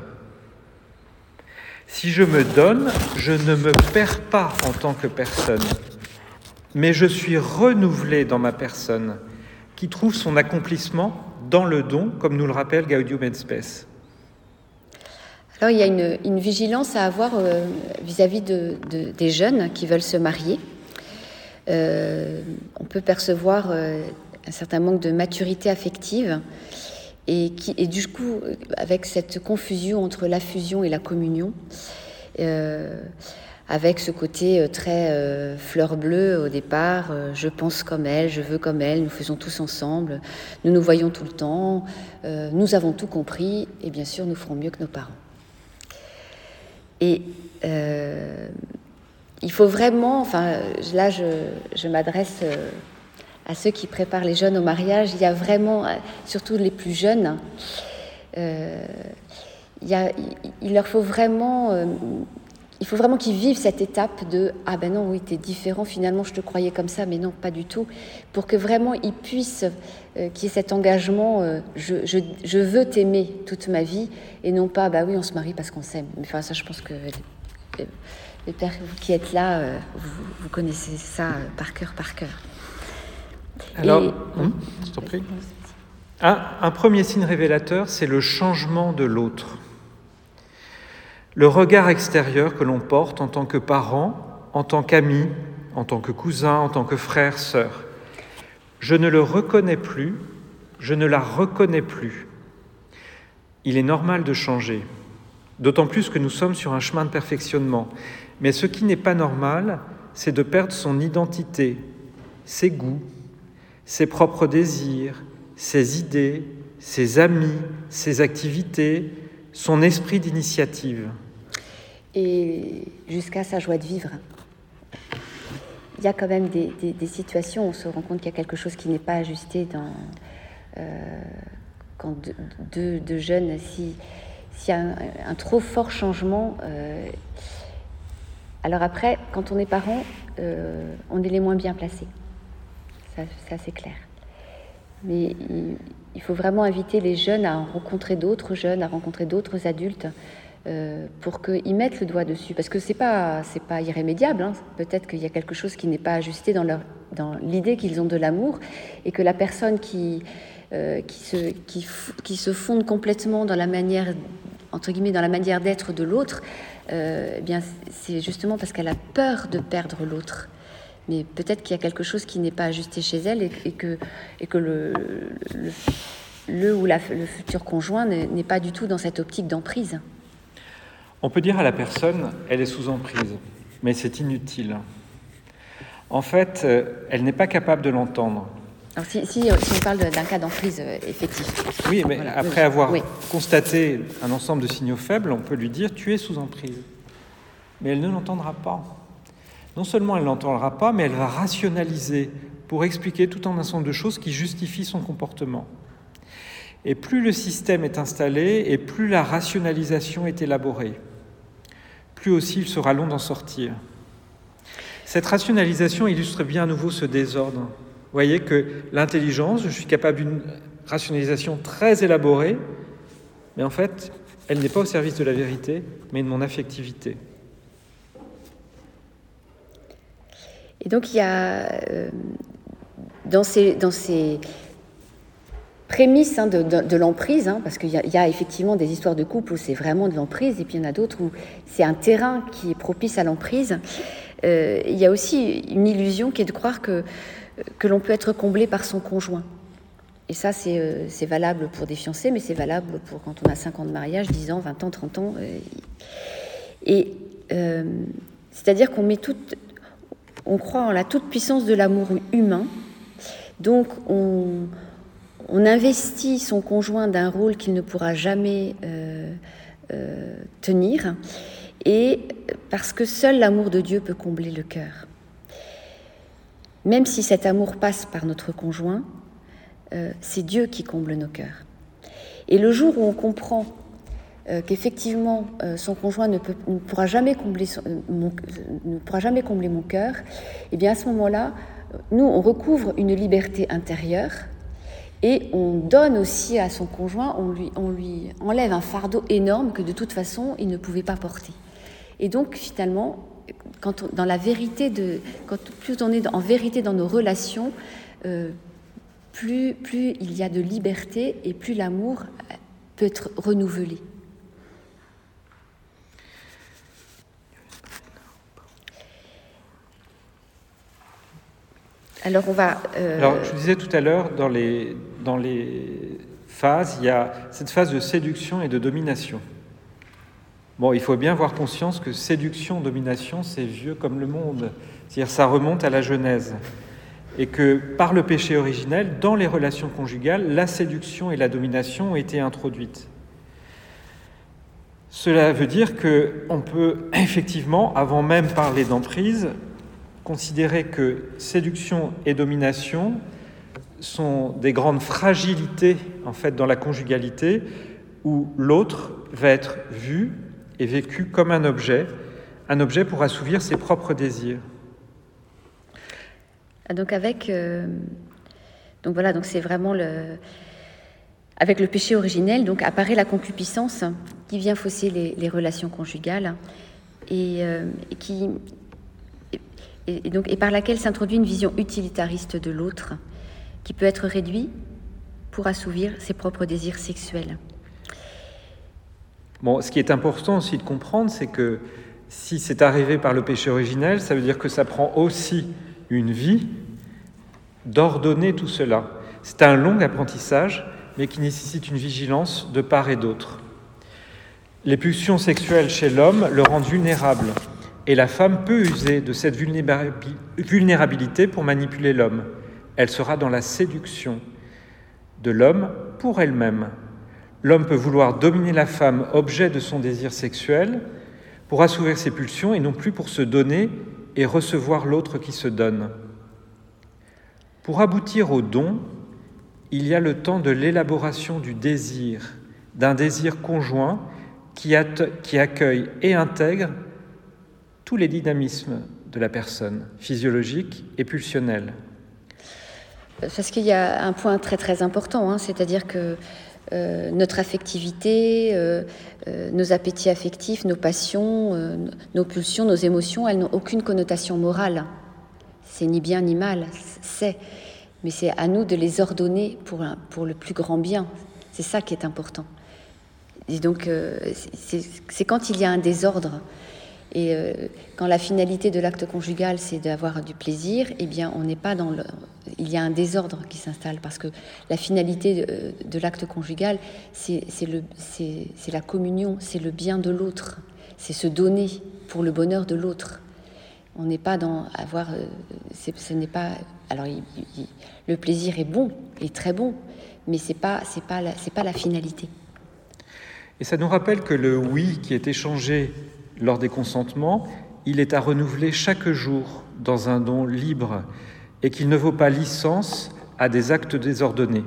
Si je me donne, je ne me perds pas en tant que personne, mais je suis renouvelé dans ma personne, qui trouve son accomplissement dans le don, comme nous le rappelle Gaudium et Spes. Alors il y a une, une vigilance à avoir euh, vis-à-vis de, de, des jeunes qui veulent se marier. Euh, on peut percevoir euh, un certain manque de maturité affective et, qui, et du coup, avec cette confusion entre la fusion et la communion, euh, avec ce côté très euh, fleur bleue au départ, euh, je pense comme elle, je veux comme elle, nous faisons tous ensemble, nous nous voyons tout le temps, euh, nous avons tout compris et bien sûr nous ferons mieux que nos parents. Et euh, il faut vraiment, enfin là je, je m'adresse à ceux qui préparent les jeunes au mariage, il y a vraiment, surtout les plus jeunes, euh, il, y a, il leur faut vraiment, euh, il faut vraiment qu'ils vivent cette étape de « Ah ben non, oui, t'es différent, finalement je te croyais comme ça, mais non, pas du tout », pour que vraiment ils puissent, euh, qu'il y ait cet engagement euh, je, je, je veux t'aimer toute ma vie » et non pas « Bah oui, on se marie parce qu'on s'aime ». Enfin ça, je pense que les, les pères, vous qui êtes là, euh, vous, vous connaissez ça euh, par cœur, par cœur. Alors, et, hum, je t'en prie. Un, un premier signe révélateur, c'est le changement de l'autre. Le regard extérieur que l'on porte en tant que parent, en tant qu'ami, en tant que cousin, en tant que frère, sœur. Je ne le reconnais plus, je ne la reconnais plus. Il est normal de changer, d'autant plus que nous sommes sur un chemin de perfectionnement. Mais ce qui n'est pas normal, c'est de perdre son identité, ses goûts, ses propres désirs, ses idées, ses amis, ses activités, son esprit d'initiative. Et jusqu'à sa joie de vivre. Il y a quand même des, des, des situations où on se rend compte qu'il y a quelque chose qui n'est pas ajusté dans, euh, quand deux, deux, deux jeunes, si, s'il y a un, un trop fort changement. Euh, alors après, quand on est parent, euh, on est les moins bien placés. Ça, ça c'est clair. Mais il, il faut vraiment inviter les jeunes à rencontrer d'autres jeunes, à rencontrer d'autres adultes, euh, pour qu'ils mettent le doigt dessus. Parce que c'est pas, c'est pas irrémédiable. Hein. Peut-être qu'il y a quelque chose qui n'est pas ajusté dans, leur, dans l'idée qu'ils ont de l'amour, et que la personne qui, euh, qui, se, qui, qui se fonde complètement dans la manière, entre guillemets, dans la manière d'être de l'autre, euh, eh bien, c'est justement parce qu'elle a peur de perdre l'autre. Mais peut-être qu'il y a quelque chose qui n'est pas ajusté chez elle et, et que, et que le, le, le ou la, le futur conjoint n'est, n'est pas du tout dans cette optique d'emprise. On peut dire à la personne, elle est sous emprise, mais c'est inutile. En fait, elle n'est pas capable de l'entendre. Alors si, si, si on parle d'un cas d'emprise effectif. Oui, mais voilà, après oui, avoir oui. constaté un ensemble de signaux faibles, on peut lui dire « tu es sous emprise ». Mais elle ne l'entendra pas. Non seulement elle ne l'entendra pas, mais elle va rationaliser pour expliquer tout un ensemble de choses qui justifient son comportement. Et plus le système est installé et plus la rationalisation est élaborée, plus aussi il sera long d'en sortir. Cette rationalisation illustre bien à nouveau ce désordre. Vous voyez que l'intelligence, je suis capable d'une rationalisation très élaborée, mais en fait, elle n'est pas au service de la vérité, mais de mon affectivité. Et donc il y a euh, dans ces, dans ces prémices hein, de, de, de l'emprise, hein, parce qu'il y a, il y a effectivement des histoires de couple où c'est vraiment de l'emprise, et puis il y en a d'autres où c'est un terrain qui est propice à l'emprise. Euh, il y a aussi une illusion qui est de croire que, que l'on peut être comblé par son conjoint. Et ça, c'est, euh, c'est valable pour des fiancés, mais c'est valable pour quand on a cinq ans de mariage, dix ans, vingt ans, trente ans. Euh, et euh, c'est-à-dire qu'on met toute... On croit en la toute-puissance de l'amour humain, donc on, on investit son conjoint d'un rôle qu'il ne pourra jamais euh, euh, tenir, et parce que seul l'amour de Dieu peut combler le cœur. Même si cet amour passe par notre conjoint, euh, c'est Dieu qui comble nos cœurs. Et le jour où on comprend euh, qu'effectivement euh, son conjoint ne, peut, ne, pourra jamais combler son, euh, mon, ne pourra jamais combler mon cœur, et bien à ce moment-là, nous, on recouvre une liberté intérieure et on donne aussi à son conjoint, on lui, on lui enlève un fardeau énorme que de toute façon, il ne pouvait pas porter. Et donc, finalement, quand on, dans la vérité de, quand plus on est en vérité dans nos relations, euh, plus, plus il y a de liberté et plus l'amour peut être renouvelé. Alors, on va... Euh... Alors, je disais tout à l'heure, dans les, dans les phases, il y a cette phase de séduction et de domination. Bon, il faut bien avoir conscience que séduction, domination, c'est vieux comme le monde. C'est-à-dire, ça remonte à la Genèse. Et que, par le péché originel, dans les relations conjugales, la séduction et la domination ont été introduites. Cela veut dire qu'on peut, effectivement, avant même parler d'emprise, considérer que séduction et domination sont des grandes fragilités en fait dans la conjugalité où l'autre va être vu et vécu comme un objet, un objet pour assouvir ses propres désirs. Donc avec euh, donc voilà donc c'est vraiment le avec le péché originel donc apparaît la concupiscence qui vient fausser les, les relations conjugales et, euh, et qui Et, donc, et par laquelle s'introduit une vision utilitariste de l'autre, qui peut être réduit pour assouvir ses propres désirs sexuels. Bon, ce qui est important aussi de comprendre, c'est que si c'est arrivé par le péché originel, ça veut dire que ça prend aussi une vie d'ordonner tout cela. C'est un long apprentissage, mais qui nécessite une vigilance de part et d'autre. Les pulsions sexuelles chez l'homme le rendent vulnérable. Et la femme peut user de cette vulnérabilité pour manipuler l'homme. Elle sera dans la séduction de l'homme pour elle-même. L'homme peut vouloir dominer la femme, objet de son désir sexuel, pour assouvir ses pulsions et non plus pour se donner et recevoir l'autre qui se donne. Pour aboutir au don, il y a le temps de l'élaboration du désir, d'un désir conjoint qui, qui accueille et intègre tous les dynamismes de la personne, physiologiques et pulsionnels. Parce qu'il y a un point très très important, hein, c'est-à-dire que euh, notre affectivité, euh, euh, nos appétits affectifs, nos passions, euh, nos pulsions, nos émotions, elles n'ont aucune connotation morale. C'est ni bien ni mal, c'est. Mais c'est à nous de les ordonner pour, un, pour le plus grand bien. C'est ça qui est important. Et donc, euh, c'est, c'est quand il y a un désordre. Et euh, quand la finalité de l'acte conjugal, c'est d'avoir du plaisir, eh bien, on n'est pas dans le... Il y a un désordre qui s'installe, parce que la finalité de, de l'acte conjugal, c'est, c'est, le, c'est, c'est la communion, c'est le bien de l'autre, c'est se donner pour le bonheur de l'autre. On n'est pas dans avoir... C'est, ce n'est pas... Alors, il, il, le plaisir est bon, est très bon, mais c'est pas, c'est pas la, c'est pas la finalité. Et ça nous rappelle que le oui qui est échangé lors des consentements, il est à renouveler chaque jour dans un don libre et qu'il ne vaut pas licence à des actes désordonnés.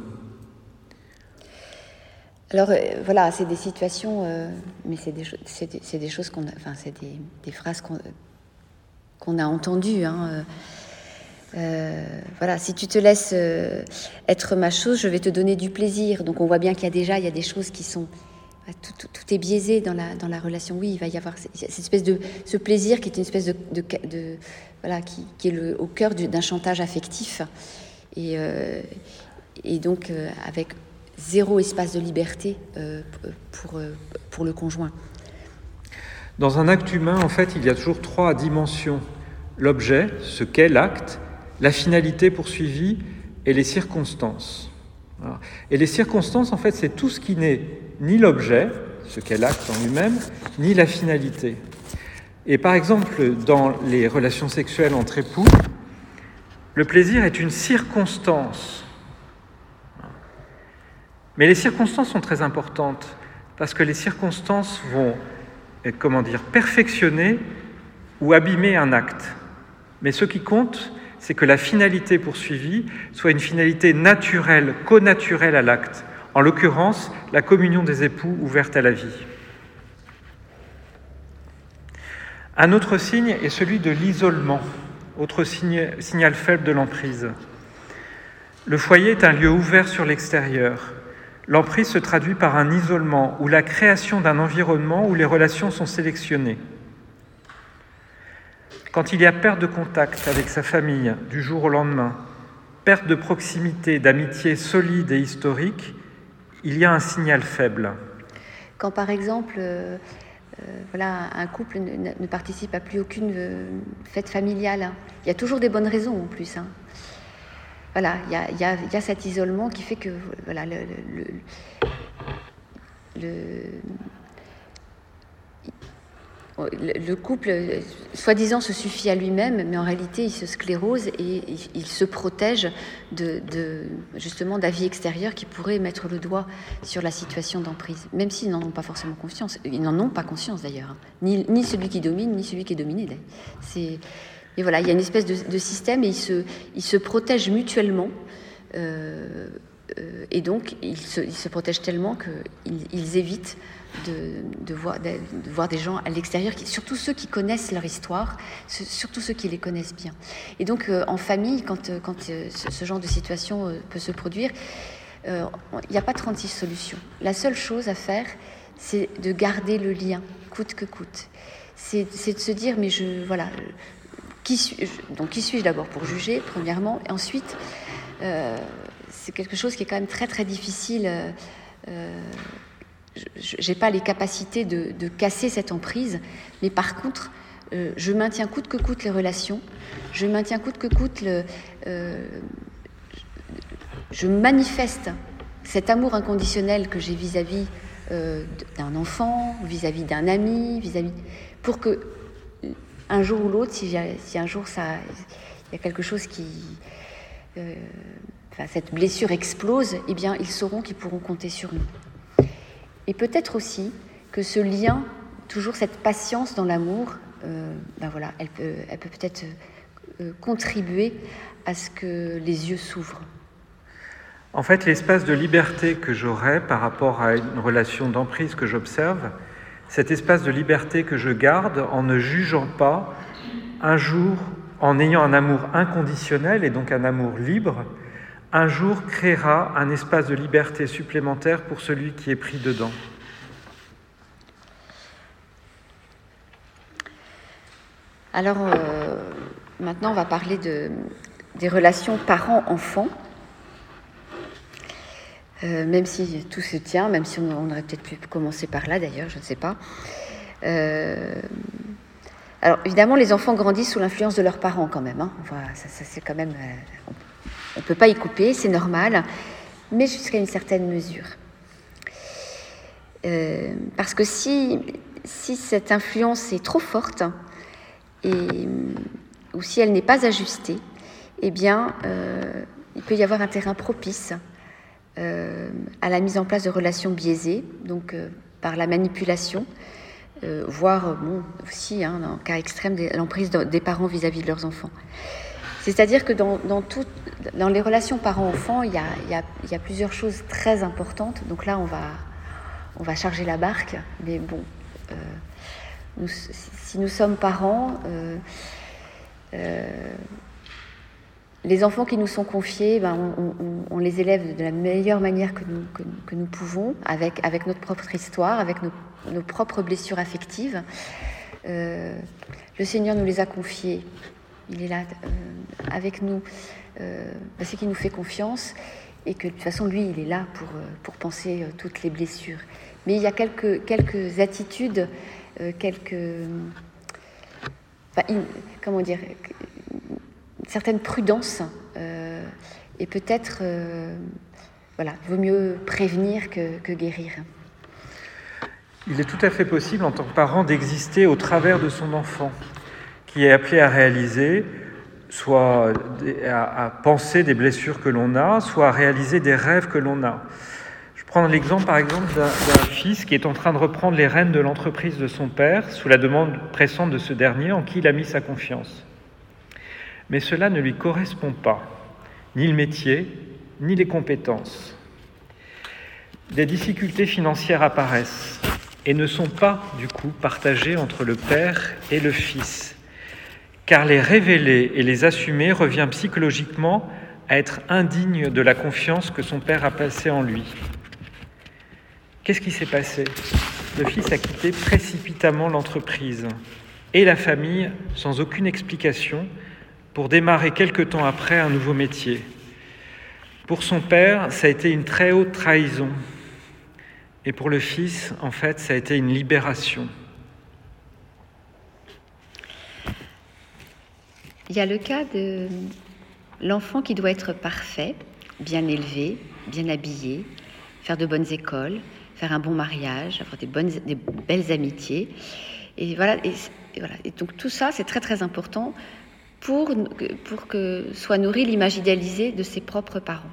Alors euh, voilà, c'est des situations, euh, mais c'est des, c'est, des, c'est des choses qu'on a, enfin c'est des, des phrases qu'on, qu'on a entendues. Hein, euh, euh, voilà, si tu te laisses euh, être ma chose, je vais te donner du plaisir. Donc on voit bien qu'il y a déjà, il y a des choses qui sont Tout, tout, tout est biaisé dans la, dans la relation. Oui, il va y avoir cette espèce de ce plaisir qui est une espèce de, de, de voilà, qui, qui est le, au cœur du, d'un chantage affectif, et, euh, et donc euh, avec zéro espace de liberté euh, pour, pour le conjoint. Dans un acte humain, en fait, il y a toujours trois dimensions. L'objet, ce qu'est l'acte, la finalité poursuivie et les circonstances. Voilà. Et les circonstances, en fait, c'est tout ce qui n'est ni l'objet, ce qu'est l'acte en lui-même, ni la finalité. Et par exemple, dans les relations sexuelles entre époux, le plaisir est une circonstance. Mais les circonstances sont très importantes, parce que les circonstances vont, comment dire, perfectionner ou abîmer un acte. Mais ce qui compte, c'est que la finalité poursuivie soit une finalité naturelle, connaturelle à l'acte. En l'occurrence, la communion des époux ouverte à la vie. Un autre signe est celui de l'isolement, autre signe, signal faible de l'emprise. Le foyer est un lieu ouvert sur l'extérieur. L'emprise se traduit par un isolement ou la création d'un environnement où les relations sont sélectionnées. Quand il y a perte de contact avec sa famille du jour au lendemain, perte de proximité, d'amitié solide et historique, il y a un signal faible. Quand par exemple, euh, euh, voilà, un couple ne, ne participe à plus aucune euh, fête familiale, hein. Il y a toujours des bonnes raisons en plus, hein. Voilà, il y a, il y a, il y a cet isolement qui fait que voilà, le, le, le, le, le couple, soi-disant, se suffit à lui-même, mais en réalité, il se sclérose et il, il se protège de, de, justement d'avis extérieurs qui pourraient mettre le doigt sur la situation d'emprise, même s'ils n'en ont pas forcément conscience. Ils n'en ont pas conscience d'ailleurs, hein. ni, ni celui qui domine, ni celui qui est dominé. C'est... Et voilà, il y a une espèce de, de système et ils se, ils se protègent mutuellement. Euh, euh, et donc, ils se, ils se protègent tellement qu'ils ils évitent de, de, voir, de, de voir des gens à l'extérieur, qui, surtout ceux qui connaissent leur histoire, ce, surtout ceux qui les connaissent bien. Et donc, euh, en famille, quand, quand euh, ce, ce genre de situation euh, peut se produire, euh, il n'y a pas trente-six solutions. La seule chose à faire, c'est de garder le lien, coûte que coûte. C'est, c'est de se dire, mais je... voilà. Qui suis, donc, qui suis-je d'abord pour juger, premièrement, et ensuite, euh, c'est quelque chose qui est quand même très très difficile. Euh, je n'ai pas les capacités de, de casser cette emprise, mais par contre, euh, je maintiens coûte que coûte les relations, je maintiens coûte que coûte le, euh, je manifeste cet amour inconditionnel que j'ai vis-à-vis euh, d'un enfant, vis-à-vis d'un ami, vis-à-vis, pour que un jour ou l'autre, si, si un jour ça, il y a quelque chose qui, euh, enfin, cette blessure explose, eh bien, ils sauront qu'ils pourront compter sur nous. Et peut-être aussi que ce lien, toujours cette patience dans l'amour, euh, ben voilà, elle peut, elle peut peut-être euh, contribuer à ce que les yeux s'ouvrent. En fait, l'espace de liberté que j'aurai par rapport à une relation d'emprise que j'observe, cet espace de liberté que je garde en ne jugeant pas, un jour, en ayant un amour inconditionnel et donc un amour libre, un jour créera un espace de liberté supplémentaire pour celui qui est pris dedans. Alors, euh, maintenant, on va parler de, des relations parents-enfants. Euh, même si tout se tient, même si on, on aurait peut-être pu commencer par là d'ailleurs, je ne sais pas. Euh, alors évidemment, les enfants grandissent sous l'influence de leurs parents quand même, hein. Enfin, ça, ça, c'est quand même, euh, on ne peut pas y couper, c'est normal, mais jusqu'à une certaine mesure. Euh, parce que si, si cette influence est trop forte, et, ou si elle n'est pas ajustée, eh bien, euh, il peut y avoir un terrain propice Euh, à la mise en place de relations biaisées, donc euh, par la manipulation, euh, voire bon, aussi, hein, dans le cas extrême, de l'emprise de, des parents vis-à-vis de leurs enfants. C'est-à-dire que dans, dans, tout, dans les relations parents-enfants, il y a, il y a, il y a plusieurs choses très importantes. Donc là, on va, on va charger la barque, mais bon, euh, nous, si nous sommes parents, euh, euh, les enfants qui nous sont confiés, ben, on, on, on les élève de la meilleure manière que nous, que, que nous pouvons, avec, avec notre propre histoire, avec nos, nos propres blessures affectives. Euh, le Seigneur nous les a confiés, il est là euh, avec nous, euh, parce qu'il nous fait confiance, et que de toute façon, lui, il est là pour, pour penser toutes les blessures. Mais il y a quelques, quelques attitudes, euh, quelques... Enfin, in, comment dire certaine prudence euh, et peut-être, euh, voilà, vaut mieux prévenir que, que guérir. Il est tout à fait possible en tant que parent d'exister au travers de son enfant, qui est appelé à réaliser, soit à, à penser des blessures que l'on a, soit à réaliser des rêves que l'on a. Je prends l'exemple par exemple d'un, d'un fils qui est en train de reprendre les rênes de l'entreprise de son père sous la demande pressante de ce dernier en qui il a mis sa confiance. Mais cela ne lui correspond pas, ni le métier, ni les compétences. Des difficultés financières apparaissent. et ne sont pas, du coup, partagés entre le Père et le Fils. Car les révéler et les assumer revient psychologiquement à être indigne de la confiance que son Père a placée en lui. Qu'est-ce qui s'est passé ? Le Fils a quitté précipitamment l'entreprise et la famille sans aucune explication pour démarrer quelque temps après un nouveau métier. Pour son Père, ça a été une très haute trahison. Et pour le Fils, en fait, ça a été une libération. Il y a le cas de l'enfant qui doit être parfait, bien élevé, bien habillé, faire de bonnes écoles, faire un bon mariage, avoir des, bonnes, des belles amitiés. Et voilà, et, et voilà. Et donc tout ça, c'est très très important pour, pour que soit nourri l'image idéalisée de ses propres parents.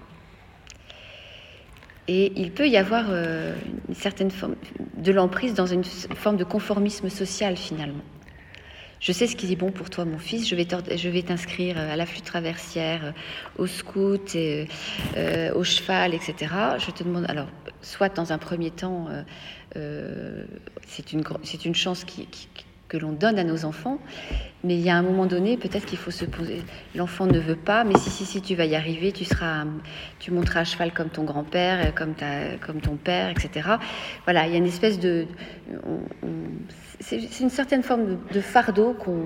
Et il peut y avoir euh, une certaine forme de l'emprise dans une forme de conformisme social finalement. Je sais ce qui est bon pour toi, mon fils, je vais, je vais t'inscrire à la flûte traversière, au scout, et, euh, au cheval, et cetera. Je te demande, alors, soit dans un premier temps, euh, euh, c'est, une, c'est une chance qui, qui, que l'on donne à nos enfants, mais il y a un moment donné, peut-être qu'il faut se poser. L'enfant ne veut pas, mais si, si, si, tu vas y arriver, tu seras, tu monteras à cheval comme ton grand-père, comme, ta, comme ton père, et cetera. Voilà, il y a une espèce de... On, on, c'est, c'est une certaine forme de, de fardeau qu'on,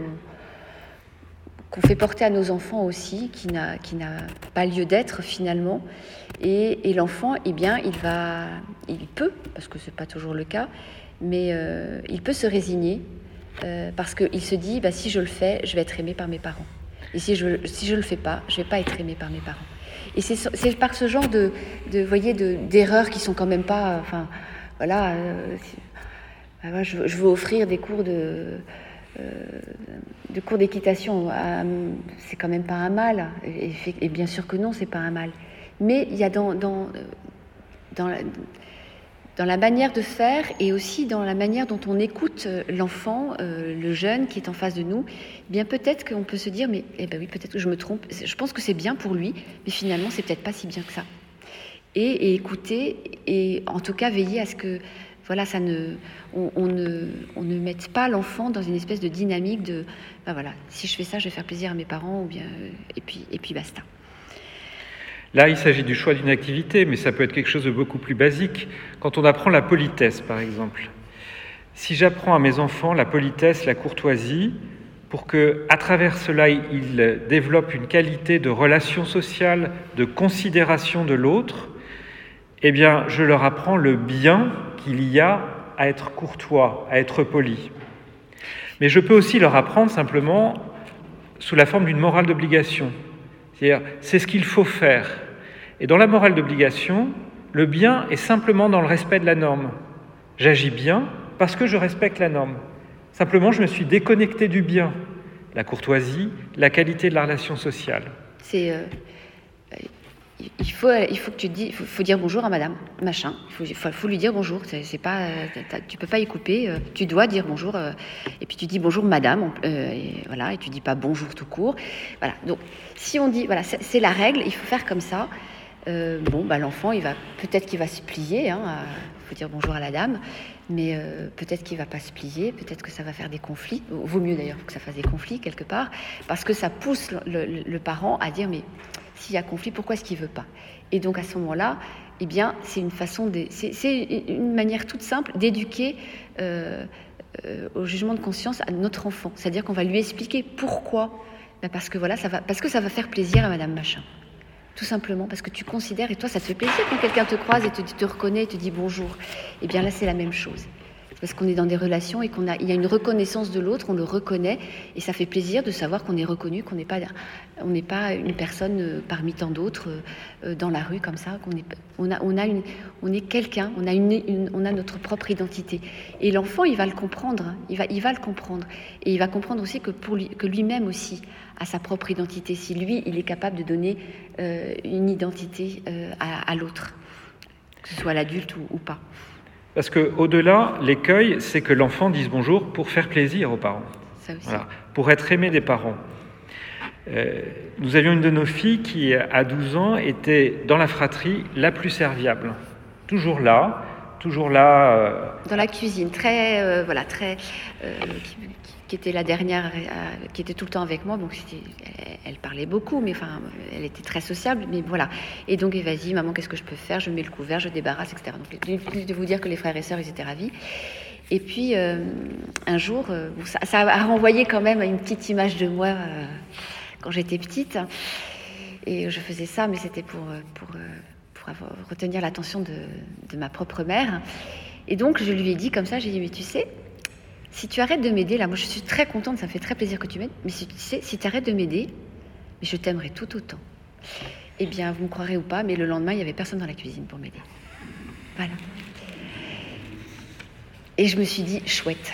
qu'on fait porter à nos enfants aussi, qui n'a, qui n'a pas lieu d'être finalement. Et, et l'enfant, eh bien, il va... Il peut, parce que ce n'est pas toujours le cas, mais euh, il peut se résigner Euh, parce qu'il se dit, bah, si je le fais, je vais être aimé par mes parents. Et si je ne si je le fais pas, je ne vais pas être aimé par mes parents. Et c'est, c'est par ce genre de, de, voyez, de, d'erreurs qui sont quand même pas... Enfin, voilà, euh, bah, je, je veux offrir des cours de, euh, de cours d'équitation. À, c'est quand même pas un mal. Et, et bien sûr que non, c'est pas un mal. Mais il y a dans... dans, dans la, dans la manière de faire et aussi dans la manière dont on écoute l'enfant, euh, le jeune qui est en face de nous, eh bien peut-être qu'on peut se dire, mais eh ben oui, peut-être que je me trompe, je pense que c'est bien pour lui, mais finalement c'est peut-être pas si bien que ça. Et, et écouter, et en tout cas veiller à ce que, voilà, ça ne, on, on ne, on ne mette pas l'enfant dans une espèce de dynamique de, ben voilà, si je fais ça, je vais faire plaisir à mes parents, ou bien, et puis, et puis basta. Là, il s'agit du choix d'une activité, mais ça peut être quelque chose de beaucoup plus basique. Quand on apprend la politesse, par exemple. Si j'apprends à mes enfants la politesse, la courtoisie, pour qu'à travers cela, ils développent une qualité de relation sociale, de considération de l'autre, eh bien, je leur apprends le bien qu'il y a à être courtois, à être poli. Mais je peux aussi leur apprendre simplement sous la forme d'une morale d'obligation. C'est-à-dire, c'est ce qu'il faut faire. Et dans la morale d'obligation, le bien est simplement dans le respect de la norme. J'agis bien parce que je respecte la norme. Simplement, je me suis déconnecté du bien, la courtoisie, la qualité de la relation sociale. C'est, euh, il faut, il faut que tu dis, il faut, faut dire bonjour à Madame Machin. Il faut, il faut, faut lui dire bonjour. C'est, c'est pas, tu peux pas y couper. Euh, tu dois dire bonjour. Euh, et puis tu dis bonjour Madame. Euh, et voilà. Et tu dis pas bonjour tout court. Voilà. Donc si on dit, voilà, c'est, c'est la règle. Il faut faire comme ça. Euh, bon, bah l'enfant, il va peut-être qu'il va se plier. Hein, à, faut dire bonjour à la dame. Mais euh, peut-être qu'il va pas se plier, peut-être que ça va faire des conflits. Vaut mieux d'ailleurs que ça fasse des conflits quelque part, parce que ça pousse le, le, le parent à dire mais s'il y a conflit, pourquoi est-ce qu'il veut pas ? Et donc à ce moment-là, eh bien c'est une façon, de, c'est, c'est une manière toute simple d'éduquer euh, euh, au jugement de conscience à notre enfant. C'est-à-dire qu'on va lui expliquer pourquoi. Ben parce que voilà, ça va, parce que ça va faire plaisir à Madame Machin. Tout simplement parce que tu considères, et toi ça te fait plaisir quand quelqu'un te croise et te, te reconnaît et te dit bonjour. Eh bien là c'est la même chose. Parce qu'on est dans des relations et qu'on a, il y a une reconnaissance de l'autre, on le reconnaît et ça fait plaisir de savoir qu'on est reconnu, qu'on n'est pas, on n'est pas une personne parmi tant d'autres euh, dans la rue comme ça, qu'on est, on a, on a une, on est quelqu'un, on a une, une, on a notre propre identité. Et l'enfant il va le comprendre, il va, il va le comprendre et il va comprendre aussi que pour lui, que lui-même aussi a sa propre identité. Si lui il est capable de donner euh, une identité euh, à, à l'autre, que ce soit l'adulte ou, ou pas. Parce qu'au-delà, l'écueil, c'est que l'enfant dise bonjour pour faire plaisir aux parents. Ça aussi. Voilà, pour être aimé des parents. Euh, nous avions une de nos filles qui, à douze ans, était dans la fratrie la plus serviable. Toujours là, toujours là euh... Dans la cuisine, très, euh, voilà, très, euh, qui, qui était la dernière, euh, qui était tout le temps avec moi. Donc c'était, elle, elle parlait beaucoup, mais enfin, elle était très sociable. Mais voilà. Et donc, et vas-y, maman, qu'est-ce que je peux faire? Je mets le couvert, je débarrasse, et cetera. Donc, inutile de vous dire que les frères et sœurs, ils étaient ravis. Et puis, euh, un jour, euh, ça, ça a renvoyé quand même à une petite image de moi euh, quand j'étais petite. Et je faisais ça, mais c'était pour, pour, pour avoir, retenir l'attention de, de ma propre mère. Et donc, je lui ai dit comme ça, j'ai dit, mais tu sais, si tu arrêtes de m'aider, là, moi je suis très contente, ça me fait très plaisir que tu m'aides, mais si tu sais, si tu arrêtes de m'aider, mais je t'aimerai tout autant. Eh bien, vous me croirez ou pas, mais le lendemain, il n'y avait personne dans la cuisine pour m'aider. Voilà. Et je me suis dit, chouette.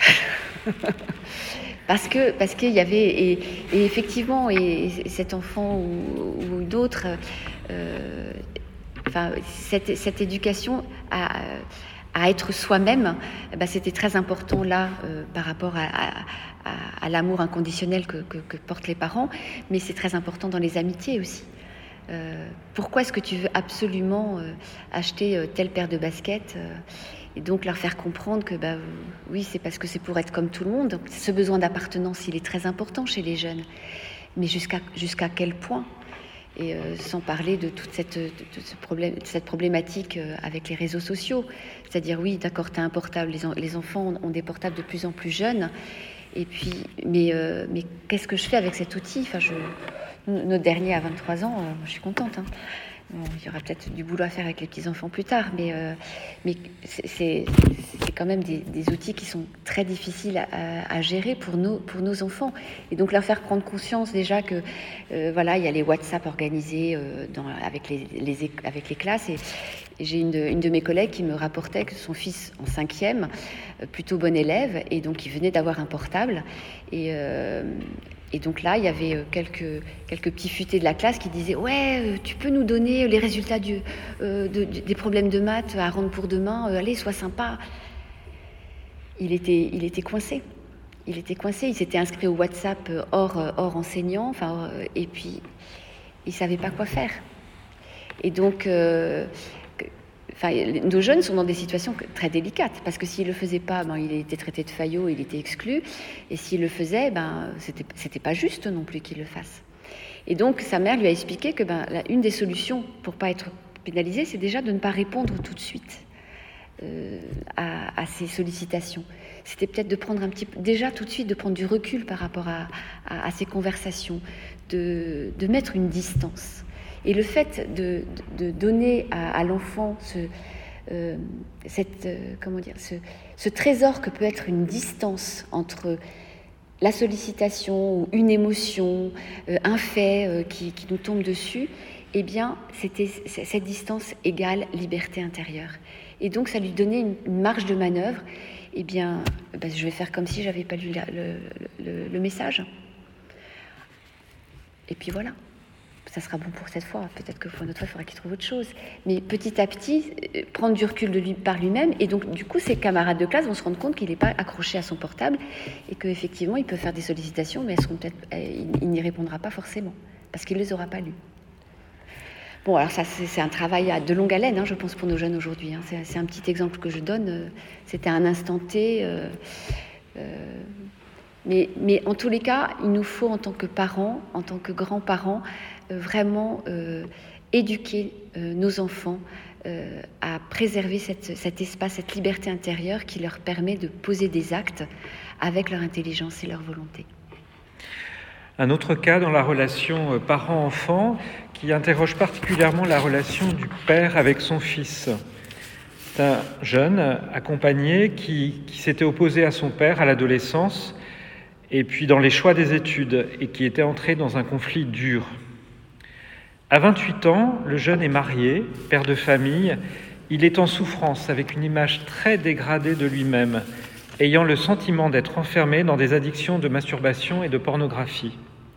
Parce que parce qu'il y avait et, et effectivement et, et cet enfant ou, ou d'autres, euh, enfin cette, cette éducation à, à être soi-même, bah, c'était très important là euh, par rapport à, à, à, à l'amour inconditionnel que, que, que portent les parents, mais c'est très important dans les amitiés aussi. Euh, pourquoi est-ce que tu veux absolument euh, acheter euh, telle paire de baskets euh, et donc leur faire comprendre que bah, oui, c'est parce que c'est pour être comme tout le monde. Donc, ce besoin d'appartenance, il est très important chez les jeunes. Mais jusqu'à, jusqu'à quel point? Et euh, sans parler de toute cette, de, de ce problème, de cette problématique euh, avec les réseaux sociaux. C'est-à-dire, oui, d'accord, tu as un portable, les, en, les enfants ont des portables de plus en plus jeunes. Et puis, mais, euh, mais qu'est-ce que je fais avec cet outil? Enfin, je, notre dernier à vingt-trois ans, euh, je suis contente, hein. Bon, il y aura peut-être du boulot à faire avec les petits-enfants plus tard, mais, euh, mais c'est, c'est, c'est quand même des, des outils qui sont très difficiles à, à gérer pour nos, pour nos enfants. Et donc leur faire prendre conscience déjà que euh, voilà, il y a les WhatsApp organisés euh, dans, avec, les, les, avec les classes. Et, et j'ai une de, une de mes collègues qui me rapportait que son fils en cinquième, euh, plutôt bon élève, et donc il venait d'avoir un portable. Et... Euh, Et donc là, il y avait quelques, quelques petits futés de la classe qui disaient « Ouais, tu peux nous donner les résultats du, euh, de, des problèmes de maths à rendre pour demain, euh, allez, sois sympa ». Il était, il était coincé. Il était coincé, il s'était inscrit au WhatsApp hors, hors enseignant, enfin, et puis il ne savait pas quoi faire. Et donc... Euh, Enfin, nos jeunes sont dans des situations très délicates, parce que s'il ne le faisait pas, ben, il était traité de faillot, il était exclu, et s'il le faisait, ben, c'était, c'était pas juste non plus qu'il le fasse. Et donc, sa mère lui a expliqué que ben, la, une des solutions pour ne pas être pénalisé, c'est déjà de ne pas répondre tout de suite euh, à, à ces sollicitations. C'était peut-être de prendre un petit peu, déjà tout de suite, de prendre du recul par rapport à, à, à ces conversations, de, de mettre une distance. Et le fait de, de donner à, à l'enfant ce, euh, cette, euh, comment dire, ce, ce trésor que peut être une distance entre la sollicitation ou une émotion, euh, un fait euh, qui, qui nous tombe dessus, eh bien, c'était cette distance égale liberté intérieure. Et donc, ça lui donnait une, une marge de manœuvre. Eh bien, ben, je vais faire comme si j'avais pas lu la, le, le, le message. Et puis voilà. Ça sera bon pour cette fois. Peut-être que pour une autre fois, il faudra qu'il trouve autre chose. Mais petit à petit, prendre du recul de lui, par lui-même. Et donc, du coup, ses camarades de classe vont se rendre compte qu'il n'est pas accroché à son portable et qu'effectivement, il peut faire des sollicitations, mais elles seront peut-être, il n'y répondra pas forcément parce qu'il ne les aura pas lues. Bon, alors ça, c'est, c'est un travail à de longue haleine, hein, je pense, pour nos jeunes aujourd'hui. Hein. C'est, c'est un petit exemple que je donne. C'était un instant T. Euh, euh, mais, mais en tous les cas, il nous faut, en tant que parents, en tant que grands-parents, vraiment euh, éduquer euh, nos enfants euh, à préserver cette, cet espace, cette liberté intérieure qui leur permet de poser des actes avec leur intelligence et leur volonté. Un autre cas dans la relation parent-enfant qui interroge particulièrement la relation du père avec son fils. C'est un jeune accompagné qui, qui s'était opposé à son père à l'adolescence et puis dans les choix des études et qui était entré dans un conflit dur. À vingt-huit ans, le jeune est marié, père de famille. Il est en souffrance avec une image très dégradée de lui-même, ayant le sentiment d'être enfermé dans des addictions de masturbation et de pornographie.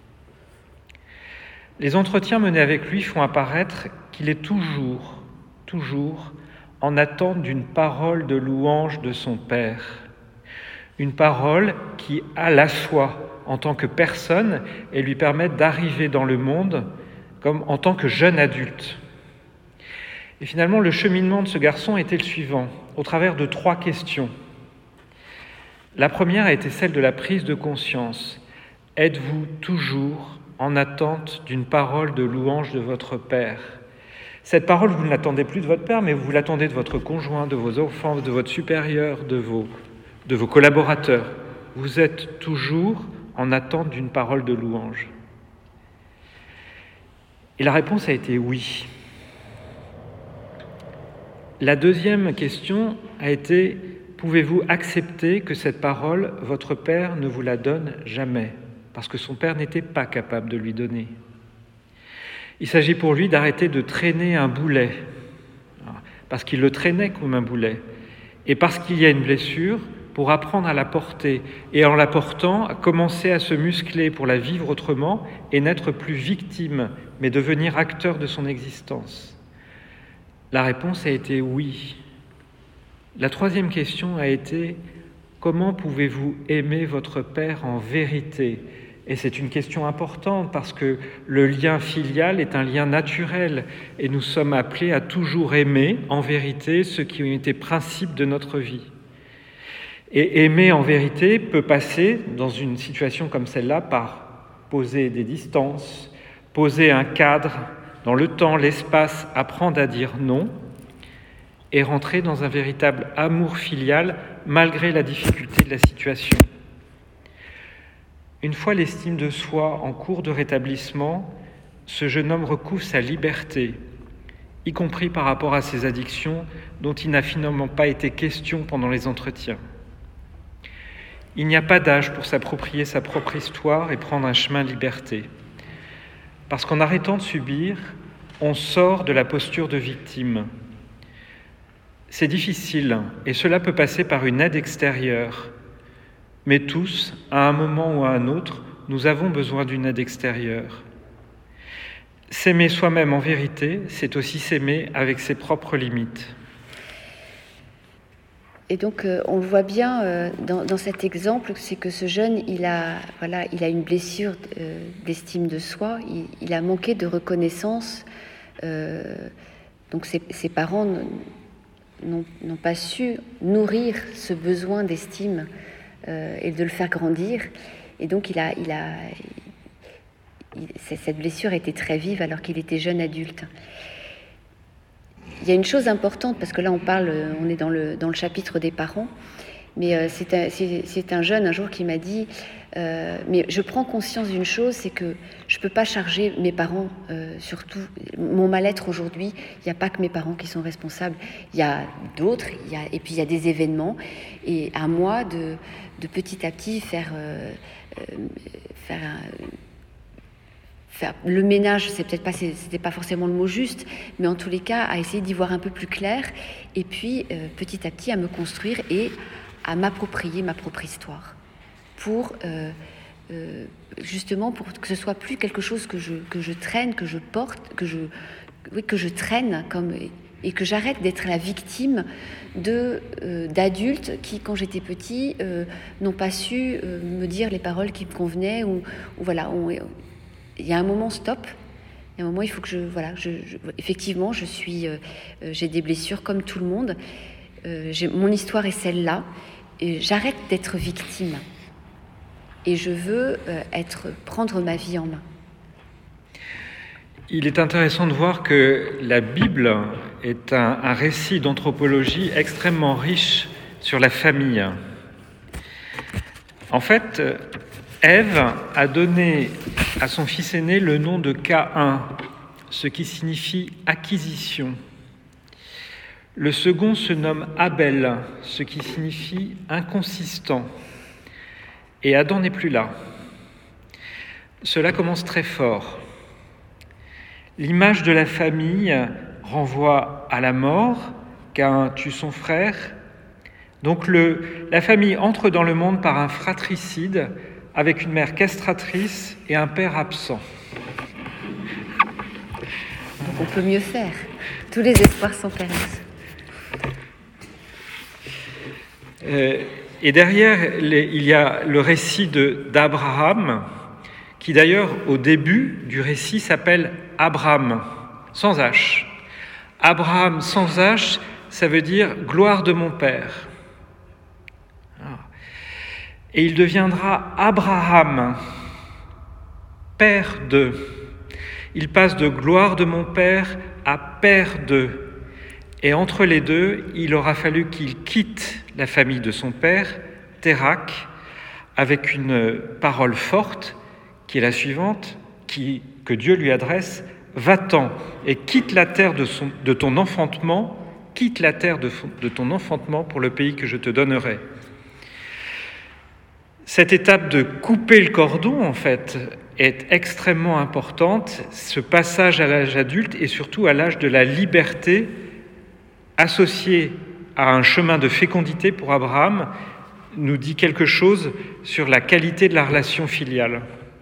Les entretiens menés avec lui font apparaître qu'il est toujours, toujours en attente d'une parole de louange de son père. Une parole qui a la foi en tant que personne et lui permet d'arriver dans le monde comme en tant que jeune adulte. Et finalement, le cheminement de ce garçon était le suivant, au travers de trois questions. La première a été celle de la prise de conscience. Êtes-vous toujours en attente d'une parole de louange de votre Père ? Cette parole, vous ne l'attendez plus de votre Père, mais vous l'attendez de votre conjoint, de vos enfants, de votre supérieur, de vos, de vos collaborateurs. Vous êtes toujours en attente d'une parole de louange. Et la réponse a été oui. La deuxième question a été « Pouvez-vous accepter que cette parole, votre Père ne vous la donne jamais ?» Parce que son Père n'était pas capable de lui donner. Il s'agit pour lui d'arrêter de traîner un boulet, parce qu'il le traînait comme un boulet, et parce qu'il y a une blessure, pour apprendre à la porter, et en la portant, à commencer à se muscler pour la vivre autrement et n'être plus victime, mais devenir acteur de son existence. La réponse a été oui. La troisième question a été « Comment pouvez-vous aimer votre Père en vérité ?» Et c'est une question importante parce que le lien filial est un lien naturel et nous sommes appelés à toujours aimer en vérité ceux qui ont été principes de notre vie. Et aimer en vérité peut passer, dans une situation comme celle-là, par poser des distances, poser un cadre dans le temps, l'espace, apprendre à dire non et rentrer dans un véritable amour filial malgré la difficulté de la situation. Une fois l'estime de soi en cours de rétablissement, ce jeune homme recouvre sa liberté, y compris par rapport à ses addictions dont il n'a finalement pas été question pendant les entretiens. Il n'y a pas d'âge pour s'approprier sa propre histoire et prendre un chemin de liberté. Parce qu'en arrêtant de subir, on sort de la posture de victime. C'est difficile et cela peut passer par une aide extérieure. Mais tous, à un moment ou à un autre, nous avons besoin d'une aide extérieure. S'aimer soi-même en vérité, c'est aussi s'aimer avec ses propres limites. Et donc, euh, on le voit bien euh, dans, dans cet exemple, c'est que ce jeune, il a, voilà, il a une blessure euh, d'estime de soi, il, il a manqué de reconnaissance. Euh, donc, ses, ses parents n'ont, n'ont pas su nourrir ce besoin d'estime euh, et de le faire grandir. Et donc, il a, il a, il, cette blessure était très vive alors qu'il était jeune adulte. Il y a une chose importante, parce que là on parle, on est dans le, dans le chapitre des parents, mais euh, c'est, un, c'est, c'est un jeune un jour qui m'a dit euh, mais je prends conscience d'une chose, c'est que je ne peux pas charger mes parents, euh, surtout mon mal-être aujourd'hui, il n'y a pas que mes parents qui sont responsables, il y a d'autres, il y a, et puis il y a des événements, et à moi de, de petit à petit faire, euh, euh, faire un, Faire le ménage, c'est peut-être pas, c'était pas forcément le mot juste, mais en tous les cas, à essayer d'y voir un peu plus clair, et puis euh, petit à petit à me construire et à m'approprier ma propre histoire, pour euh, euh, justement pour que ce soit plus quelque chose que je que je traîne, que je porte, que je oui que je traîne comme et que j'arrête d'être la victime de euh, d'adultes qui, quand j'étais petit, euh, n'ont pas su euh, me dire les paroles qui me convenaient ou, ou voilà. On, Il y a un moment stop, il y a un moment il faut que je voilà, je, je, effectivement je suis, euh, j'ai des blessures comme tout le monde, euh, j'ai, mon histoire est celle-là, et j'arrête d'être victime et je veux euh, être prendre ma vie en main. Il est intéressant de voir que la Bible est un, un récit d'anthropologie extrêmement riche sur la famille. En fait, Ève a donné à son fils aîné le nom de Caïn, ce qui signifie acquisition. Le second se nomme Abel, ce qui signifie inconsistant. Et Adam n'est plus là. Cela commence très fort. L'image de la famille renvoie à la mort, Caïn tue son frère. Donc le, la famille entre dans le monde par un fratricide, avec une mère castratrice et un père absent. Donc on peut mieux faire. Tous les espoirs sont permis. Euh, et derrière, les, il y a le récit de, d'Abraham, qui d'ailleurs, au début du récit, s'appelle Abram, sans H. Abraham sans H, ça veut dire « gloire de mon Père ». Et il deviendra Abraham, Père de. Il passe de gloire de mon Père à Père de. Et entre les deux, il aura fallu qu'il quitte la famille de son père, Térak, avec une parole forte qui est la suivante, qui, que Dieu lui adresse: va-t'en et quitte la terre de, son, de ton enfantement, quitte la terre de, de ton enfantement pour le pays que je te donnerai. Cette étape de couper le cordon, en fait, est extrêmement importante. Ce passage à l'âge adulte et surtout à l'âge de la liberté, associé à un chemin de fécondité pour Abraham, nous dit quelque chose sur la qualité de la relation filiale.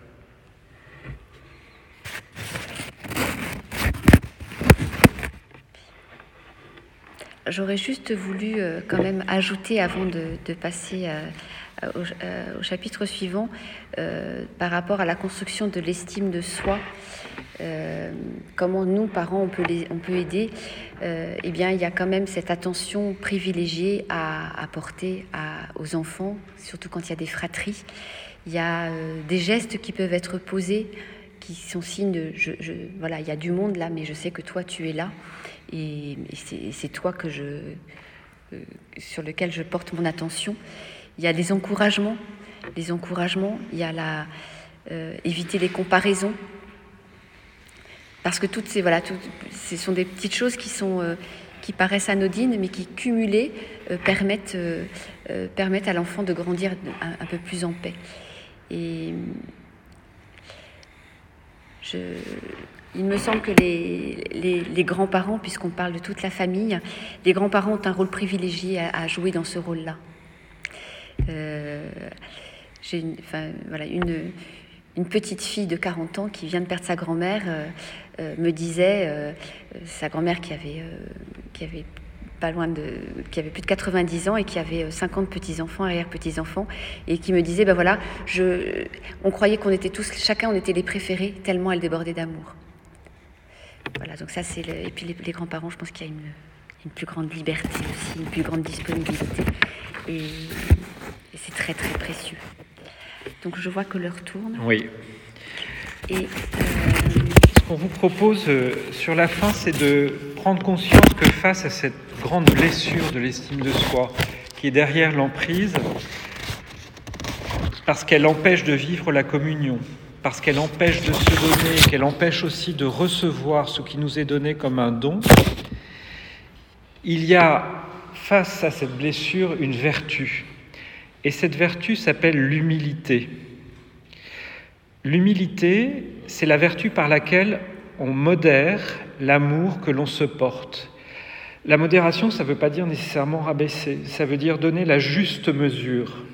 J'aurais juste voulu euh, quand même ajouter, avant de, de passer à, à, au, à, au chapitre suivant, euh, par rapport à la construction de l'estime de soi, euh, comment nous, parents, on peut, les, on peut aider. Euh, eh bien, il y a quand même cette attention privilégiée à, à porter à, aux enfants, surtout quand il y a des fratries. Il y a euh, des gestes qui peuvent être posés, qui sont signes de je, je, voilà, il y a du monde là, mais je sais que toi, tu es là. Et, et c'est, c'est toi que je, euh, sur lequel je porte mon attention. Il y a des encouragements, les encouragements. Il y a la euh, éviter les comparaisons, parce que toutes ces voilà, toutes, ce sont des petites choses qui sont euh, qui paraissent anodines, mais qui cumulées euh, permettent euh, euh, permettent à l'enfant de grandir un, un peu plus en paix. Et je Il me semble que les, les, les grands-parents, puisqu'on parle de toute la famille, les grands-parents ont un rôle privilégié à, à jouer dans ce rôle-là. Euh, j'ai une, enfin, voilà, une, une petite fille de quarante ans qui vient de perdre sa grand-mère, euh, euh, me disait, euh, sa grand-mère qui avait, euh, qui avait pas loin de, qui avait plus de quatre-vingt-dix ans et qui avait cinquante petits-enfants, arrière-petits-enfants, et qui me disait, ben voilà, je, on croyait qu'on était tous, chacun on était les préférés, tellement elle débordait d'amour. Voilà, donc ça c'est le... Et puis les, les grands-parents, je pense qu'il y a une, une plus grande liberté aussi, une plus grande disponibilité, et, et c'est très très précieux. Donc je vois que l'heure tourne. Oui. Et euh... ce qu'on vous propose euh, sur la fin, c'est de prendre conscience que face à cette grande blessure de l'estime de soi qui est derrière l'emprise, parce qu'elle empêche de vivre la communion, parce qu'elle empêche de se donner, qu'elle empêche aussi de recevoir ce qui nous est donné comme un don, il y a face à cette blessure une vertu. Et cette vertu s'appelle l'humilité. L'humilité, c'est la vertu par laquelle on modère l'amour que l'on se porte. La modération, ça ne veut pas dire nécessairement rabaisser, ça veut dire donner la juste mesure.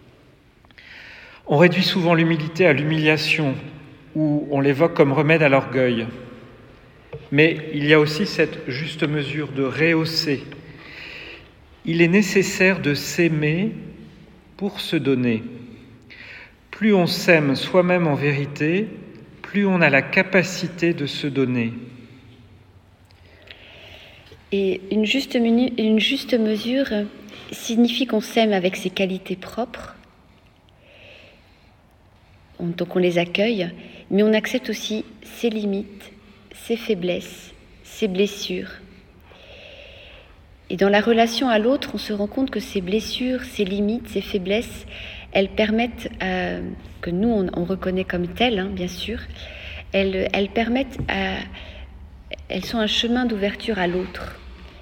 On réduit souvent l'humilité à l'humiliation, ou on l'évoque comme remède à l'orgueil. Mais il y a aussi cette juste mesure de rehausser. Il est nécessaire de s'aimer pour se donner. Plus on s'aime soi-même en vérité, plus on a la capacité de se donner. Et une juste, menu, une juste mesure signifie qu'on s'aime avec ses qualités propres, on, donc on les accueille, mais on accepte aussi ses limites, ses faiblesses, ses blessures. Et dans la relation à l'autre, on se rend compte que ces blessures, ces limites, ces faiblesses, elles permettent, euh, que nous on, on reconnaît comme telles, hein, bien sûr, elles, elles permettent, à, elles sont un chemin d'ouverture à l'autre.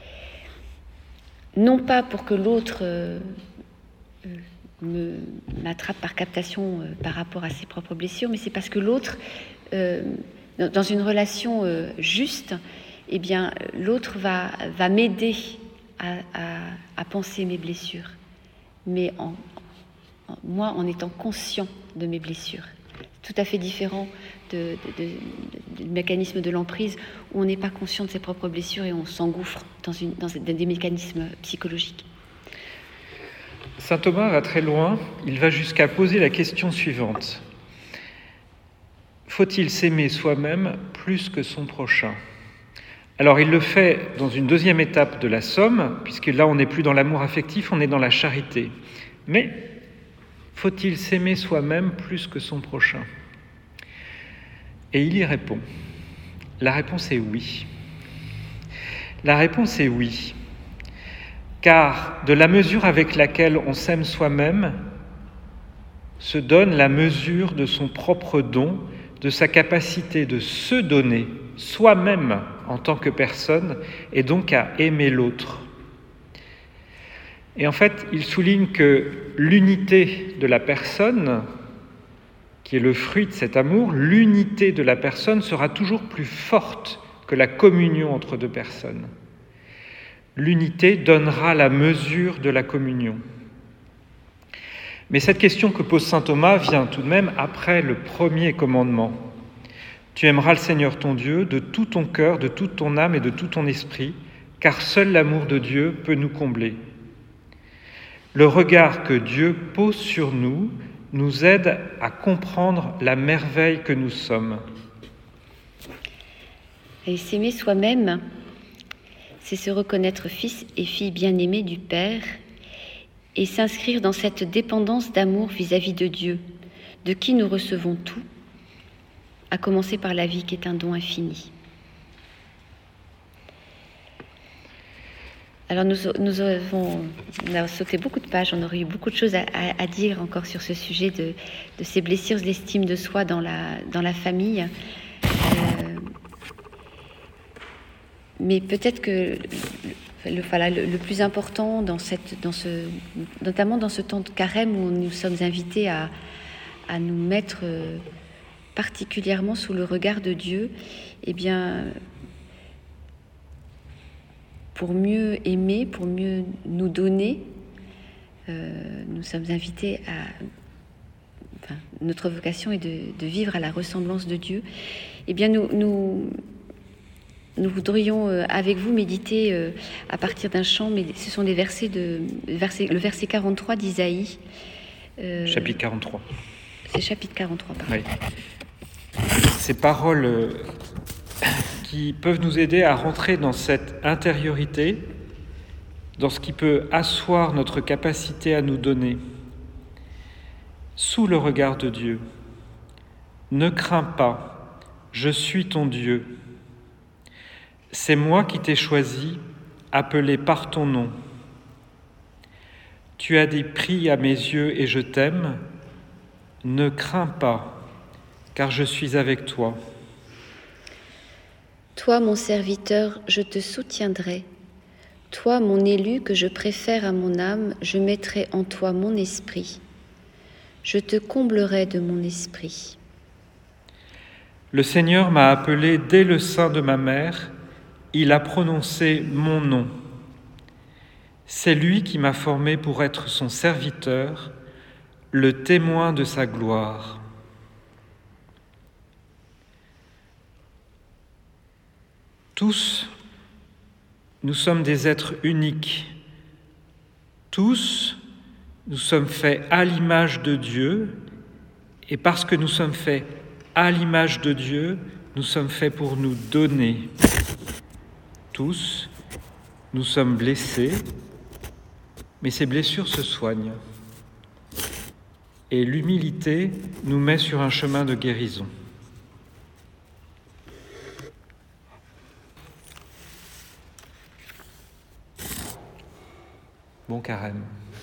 Non pas pour que l'autre euh, me, m'attrape par captation euh, par rapport à ses propres blessures, mais c'est parce que l'autre, euh, dans une relation euh, juste, eh bien, l'autre va, va m'aider à, à, à penser mes blessures, mais en, en, moi en étant conscient de mes blessures. Tout à fait différent de, de, de, de, du mécanisme de l'emprise où on n'est pas conscient de ses propres blessures et on s'engouffre dans, une, dans des mécanismes psychologiques. Saint Thomas va très loin, il va jusqu'à poser la question suivante. Faut-il s'aimer soi-même plus que son prochain ? Alors il le fait dans une deuxième étape de la somme, puisque là on n'est plus dans l'amour affectif, on est dans la charité. Mais faut-il s'aimer soi-même plus que son prochain ? Et il y répond. La réponse est oui. La réponse est oui. Car de la mesure avec laquelle on s'aime soi-même se donne la mesure de son propre don, de sa capacité de se donner soi-même en tant que personne et donc à aimer l'autre. Et en fait, il souligne que l'unité de la personne, qui est le fruit de cet amour, l'unité de la personne sera toujours plus forte que la communion entre deux personnes. L'unité donnera la mesure de la communion. Mais cette question que pose saint Thomas vient tout de même après le premier commandement. Tu aimeras le Seigneur ton Dieu de tout ton cœur, de toute ton âme et de tout ton esprit, car seul l'amour de Dieu peut nous combler. Le regard que Dieu pose sur nous nous aide à comprendre la merveille que nous sommes. Et s'aimer soi-même, c'est se reconnaître fils et fille bien-aimés du Père et s'inscrire dans cette dépendance d'amour vis-à-vis de Dieu, de qui nous recevons tout, à commencer par la vie qui est un don infini. Alors nous, nous avons on a sauté beaucoup de pages, on aurait eu beaucoup de choses à, à, à dire encore sur ce sujet de, de ces blessures d'estime de soi dans la, dans la famille. Euh, mais peut-être que le, voilà, le, le plus important, dans cette, dans ce, notamment dans ce temps de carême où nous sommes invités à, à nous mettre particulièrement sous le regard de Dieu, eh bien... pour mieux aimer, pour mieux nous donner, euh, nous sommes invités à... Enfin, notre vocation est de, de vivre à la ressemblance de Dieu. Eh bien, nous, nous, nous voudrions euh, avec vous méditer euh, à partir d'un chant, mais ce sont des versets de... Verset, le verset quarante-trois d'Isaïe. Euh, chapitre quarante-trois. C'est chapitre quarante-trois, pardon. Oui. Ces paroles... Euh... qui peuvent nous aider à rentrer dans cette intériorité, dans ce qui peut asseoir notre capacité à nous donner, sous le regard de Dieu. Ne crains pas, je suis ton Dieu. C'est moi qui t'ai choisi, appelé par ton nom. Tu as des prix à mes yeux et je t'aime. Ne crains pas, car je suis avec toi. Toi, mon serviteur, je te soutiendrai. Toi, mon élu que je préfère à mon âme, je mettrai en toi mon esprit. Je te comblerai de mon esprit. Le Seigneur m'a appelé dès le sein de ma mère. Il a prononcé mon nom. C'est lui qui m'a formé pour être son serviteur, le témoin de sa gloire. Tous, nous sommes des êtres uniques. Tous, nous sommes faits à l'image de Dieu. Et parce que nous sommes faits à l'image de Dieu, nous sommes faits pour nous donner. Tous, nous sommes blessés, mais ces blessures se soignent. Et l'humilité nous met sur un chemin de guérison. Bon carême.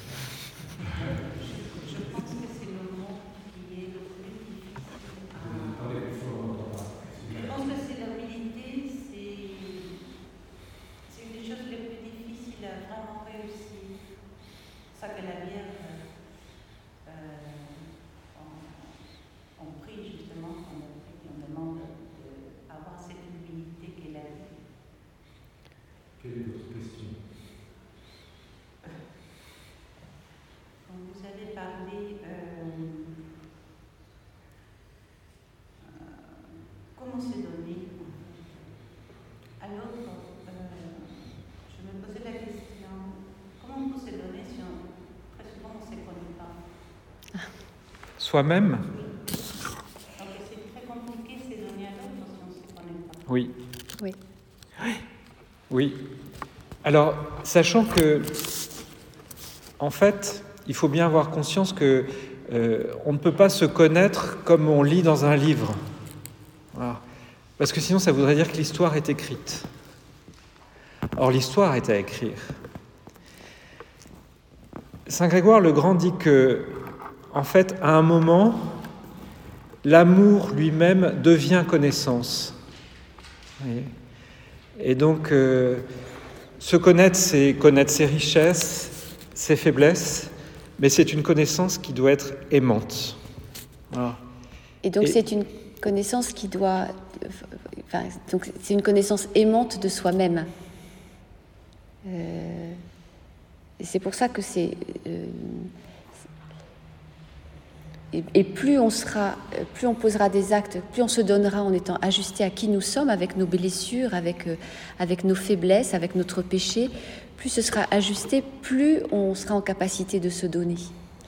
Je pense que c'est le mot qui est le plus difficile. Je pense que c'est l'humilité, c'est, c'est une des choses les plus difficiles à vraiment réussir. C'est ça que la Vierge, euh, on, on prie justement, on, on demande d'avoir cette humilité qu'elle a dit. Quelle est votre question ? Vous avez parlé, euh, euh, comment se donner. Alors, euh, je me posais la question, comment on peut se donner si on, très souvent on ne se connaît pas? Soi-même ? Oui. Donc c'est très compliqué de se donner à l'autre si on ne se connaît pas. Oui. Oui. Oui. Alors, sachant que, en fait, il faut bien avoir conscience que euh, on ne peut pas se connaître comme on lit dans un livre. Voilà. Parce que sinon, ça voudrait dire que l'histoire est écrite. Or, l'histoire est à écrire. Saint Grégoire le Grand dit que, en fait, à un moment, l'amour lui-même devient connaissance. Vous voyez ? Et donc, euh, se connaître, c'est connaître ses richesses, ses faiblesses, mais c'est une connaissance qui doit être aimante. Voilà. Et donc, Et... c'est une connaissance qui doit... Enfin, donc, c'est une connaissance aimante de soi-même. Euh, et c'est pour ça que c'est... Euh, et, et plus on sera, plus on posera des actes, plus on se donnera en étant ajusté à qui nous sommes, avec nos blessures, avec, euh, avec nos faiblesses, avec notre péché, plus ce sera ajusté, plus on sera en capacité de se donner.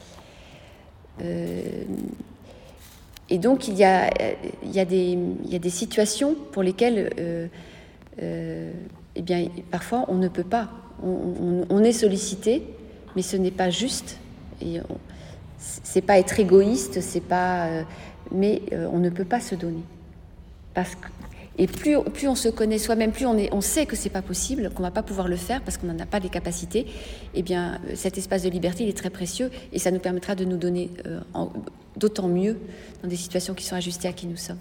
Euh, et donc il y a, il y a des, il y a des situations pour lesquelles euh, euh, eh bien, parfois on ne peut pas. On, on, on est sollicité, mais ce n'est pas juste. Et on, c'est pas être égoïste, c'est pas, euh, mais euh, on ne peut pas se donner. Parce que, et plus, plus on se connaît soi-même, plus on, est, on sait que c'est pas possible, qu'on va pas pouvoir le faire parce qu'on n'en a pas les capacités. Eh bien, cet espace de liberté, il est très précieux et ça nous permettra de nous donner euh, en, d'autant mieux dans des situations qui sont ajustées à qui nous sommes.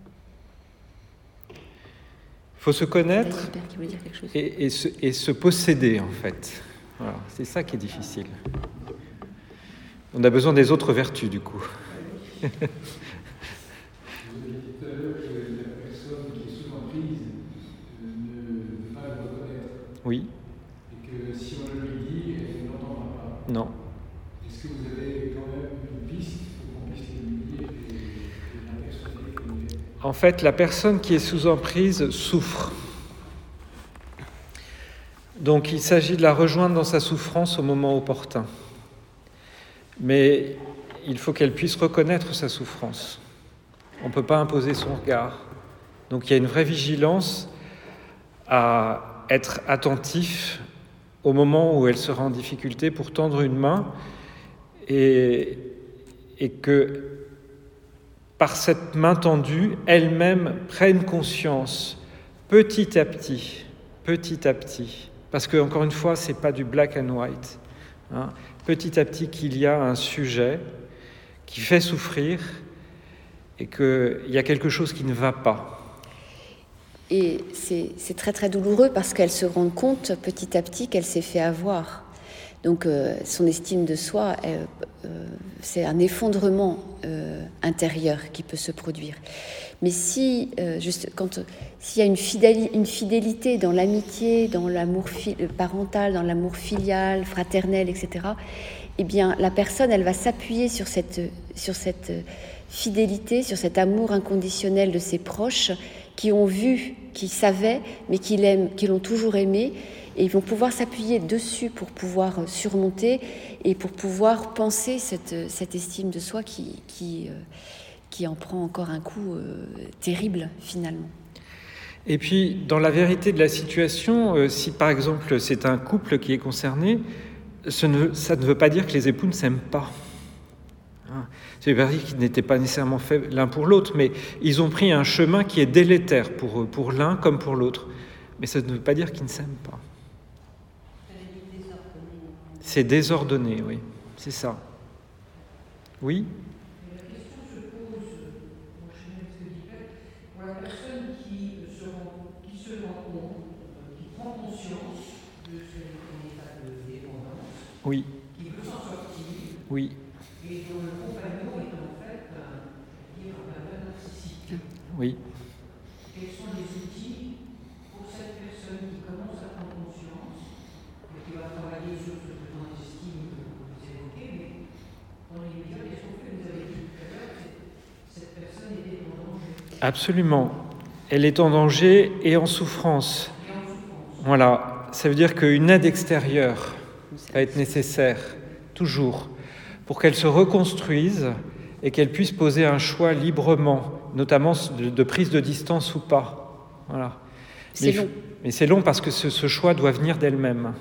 Il faut se connaître et, et, se, et se posséder, en fait. Voilà, c'est ça qui est difficile. On a besoin des autres vertus, du coup. Vous avez dit tout à l'heure que la personne qui est sous emprise ne veut pas le reconnaître. Oui. Et que si on le lui dit, elle ne l'entendra pas. Non. Est-ce que vous avez quand même une piste pour qu'on puisse lui dire et, et la persuader que... En fait, la personne qui est sous emprise souffre. Donc, il s'agit de la rejoindre dans sa souffrance au moment opportun. Mais il faut qu'elle puisse reconnaître sa souffrance. On ne peut pas imposer son regard. Donc il y a une vraie vigilance à être attentif au moment où elle sera en difficulté pour tendre une main et, et que par cette main tendue, elle-même prenne conscience petit à petit, petit à petit. Parce que, encore une fois, ce n'est pas du black and white. Hein. Petit à petit qu'il y a un sujet qui fait souffrir et qu'il y a quelque chose qui ne va pas. Et c'est, c'est très très douloureux parce qu'elle se rend compte petit à petit qu'elle s'est fait avoir. Donc euh, son estime de soi, euh, euh, c'est un effondrement euh, intérieur qui peut se produire. Mais si, euh, juste, quand, s'il y a une fidélité, une fidélité dans l'amitié, dans l'amour fi- parental, dans l'amour filial, fraternel, et cetera, eh bien, la personne, elle va s'appuyer sur cette, sur cette fidélité, sur cet amour inconditionnel de ses proches qui ont vu, qui savaient, mais qui l'aiment, qui l'ont toujours aimé. Et ils vont pouvoir s'appuyer dessus pour pouvoir surmonter et pour pouvoir penser cette, cette estime de soi qui... qui euh, qui en prend encore un coup euh, terrible, finalement. Et puis, dans la vérité de la situation, euh, si par exemple c'est un couple qui est concerné, ce ne, ça ne veut pas dire que les époux ne s'aiment pas. Hein. Ça ne veut pas dire qu'ils n'étaient pas nécessairement faits l'un pour l'autre, mais ils ont pris un chemin qui est délétère pour, pour l'un comme pour l'autre. Mais ça ne veut pas dire qu'ils ne s'aiment pas. C'est désordonné, oui, c'est ça. Oui ? La personne qui se rend, qui se rend compte, qui prend conscience de son état de dépendance, oui. qui veut s'en sortir, oui. et dont le compagnon est en fait un, un narcissique. Oui. Quels sont les outils pour cette personne qui commence à prendre conscience et qui va travailler sur ce besoin d'estime que vous évoquez, mais dans l'immédiat, qu'est-ce qu'on fait? Vous avez dit tout à l'heure que cette personne était en danger. Absolument. Elle est en danger et en souffrance. Voilà. Ça veut dire qu'une aide extérieure va être nécessaire, toujours, pour qu'elle se reconstruise et qu'elle puisse poser un choix librement, notamment de, de prise de distance ou pas. Voilà. C'est long. Mais c'est long parce que ce, ce choix doit venir d'elle-même.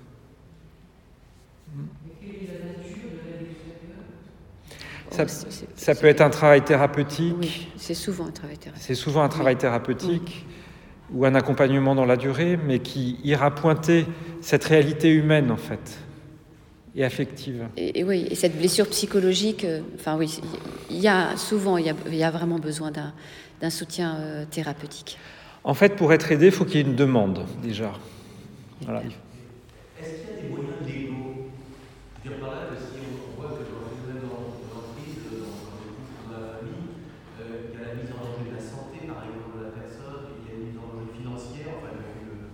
Ça, ça peut être un travail thérapeutique. Oui, c'est souvent un travail thérapeutique. C'est souvent un travail thérapeutique oui. ou un accompagnement dans la durée, mais qui ira pointer cette réalité humaine, en fait, et affective. Et, et oui, et cette blessure psychologique, euh, enfin oui, il y a souvent, il y a, il y a vraiment besoin d'un, d'un soutien euh, thérapeutique. En fait, pour être aidé, il faut qu'il y ait une demande, déjà. Voilà. Est-ce qu'il y a des moyens légaux? Je veux dire par là que si on voit que dans le phénomène de l'entreprise, dans les couples, dans la famille, euh, il y a la mise en danger de la santé, par exemple, de la personne, il y a une mise en danger financière, enfin, une,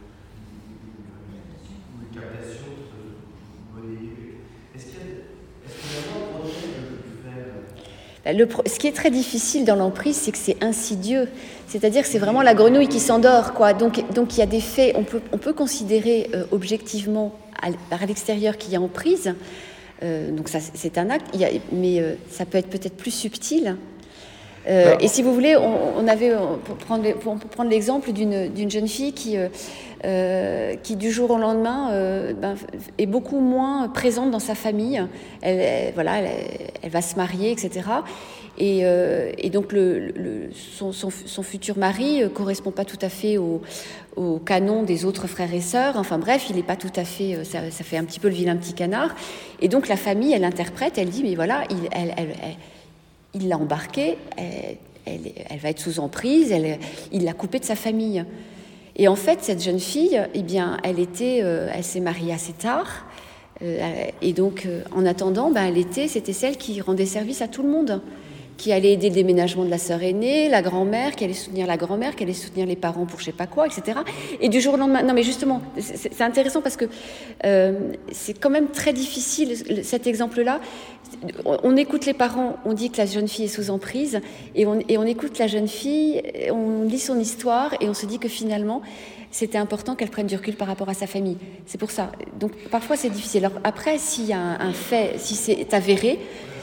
une, une captation monnayée. Est-ce qu'il y a, est-ce que la loi protège le plus faible? Le, ce qui est très difficile dans l'emprise, c'est que c'est insidieux. C'est-à-dire que c'est vraiment la grenouille qui s'endort, quoi. Donc, donc il y a des faits, on peut, on peut considérer euh, objectivement à, par l'extérieur qu'il y a emprise. Euh, donc ça, c'est un acte, il y a, mais euh, ça peut être peut-être plus subtil. Euh, et si vous voulez, on, on avait, pour prendre, pour prendre l'exemple d'une, d'une jeune fille qui, euh, euh, qui du jour au lendemain, euh, ben, est beaucoup moins présente dans sa famille. Elle, elle, voilà, elle, elle va se marier, et cetera. Et, euh, et donc le, le, son, son, son futur mari ne correspond pas tout à fait au, au canon des autres frères et sœurs. Enfin bref, il n'est pas tout à fait... Ça, ça fait un petit peu le vilain petit canard. Et donc la famille, elle interprète, elle dit, mais voilà, il, elle, elle, elle, il l'a embarquée, elle, elle, elle va être sous emprise, elle, il l'a coupée de sa famille. Et en fait, cette jeune fille, eh bien, elle, était, euh, elle s'est mariée assez tard. Euh, et donc, euh, en attendant, ben, elle était, c'était celle qui rendait service à tout le monde, qui allait aider le déménagement de la sœur aînée, la grand-mère, qui allait soutenir la grand-mère, qui allait soutenir les parents pour je sais pas quoi, et cetera. Et du jour au lendemain... Non, mais justement, c'est, c'est intéressant parce que euh, c'est quand même très difficile, cet exemple-là. On, on écoute les parents, on dit que la jeune fille est sous emprise, et on, et on écoute la jeune fille, on lit son histoire, et on se dit que finalement, c'était important qu'elle prenne du recul par rapport à sa famille. C'est pour ça. Donc, parfois, c'est difficile. Alors, après, s'il y a un, un fait, si c'est avéré...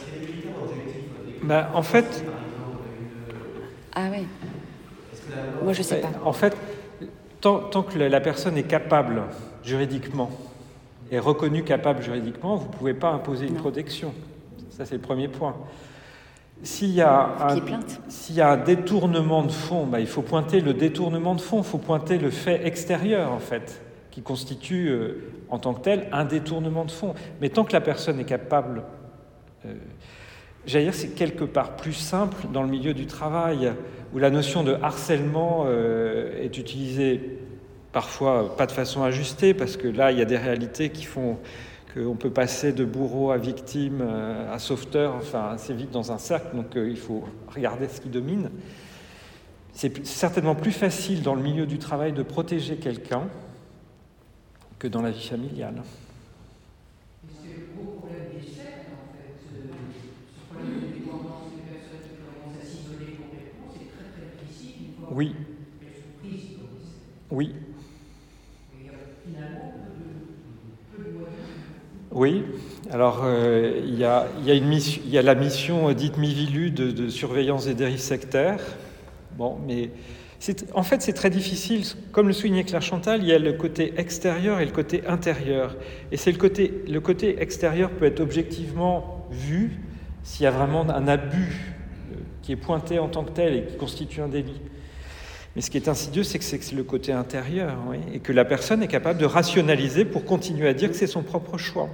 Bah, en fait... Ah oui. Moi, je ne sais pas. En fait, tant, tant que la personne est capable juridiquement, est reconnue capable juridiquement, vous ne pouvez pas imposer une non. protection. Ça, c'est le premier point. S'il y a, un, s'il y a un détournement de fonds, bah, il faut pointer le détournement de fonds, il faut pointer le fait extérieur, en fait, qui constitue, euh, en tant que tel, un détournement de fonds. Mais tant que la personne est capable... Euh, J'allais dire, c'est quelque part plus simple dans le milieu du travail, où la notion de harcèlement euh, est utilisée parfois pas de façon ajustée, parce que là, il y a des réalités qui font qu'on peut passer de bourreau à victime, euh, à sauveteur, enfin assez vite dans un cercle, donc euh, il faut regarder ce qui domine. C'est certainement plus facile dans le milieu du travail de protéger quelqu'un que dans la vie familiale. Oui. Oui. Oui. Alors, euh, il y a, il y a une mission, il y a la mission dite Mivilu de, de surveillance des dérives sectaires. Bon, mais c'est, en fait, c'est très difficile. Comme le soulignait Claire Chantal, il y a le côté extérieur et le côté intérieur. Et c'est le côté, le côté extérieur peut être objectivement vu s'il y a vraiment un abus qui est pointé en tant que tel et qui constitue un délit. Mais ce qui est insidieux, c'est que c'est le côté intérieur, oui, et que la personne est capable de rationaliser pour continuer à dire que c'est son propre choix.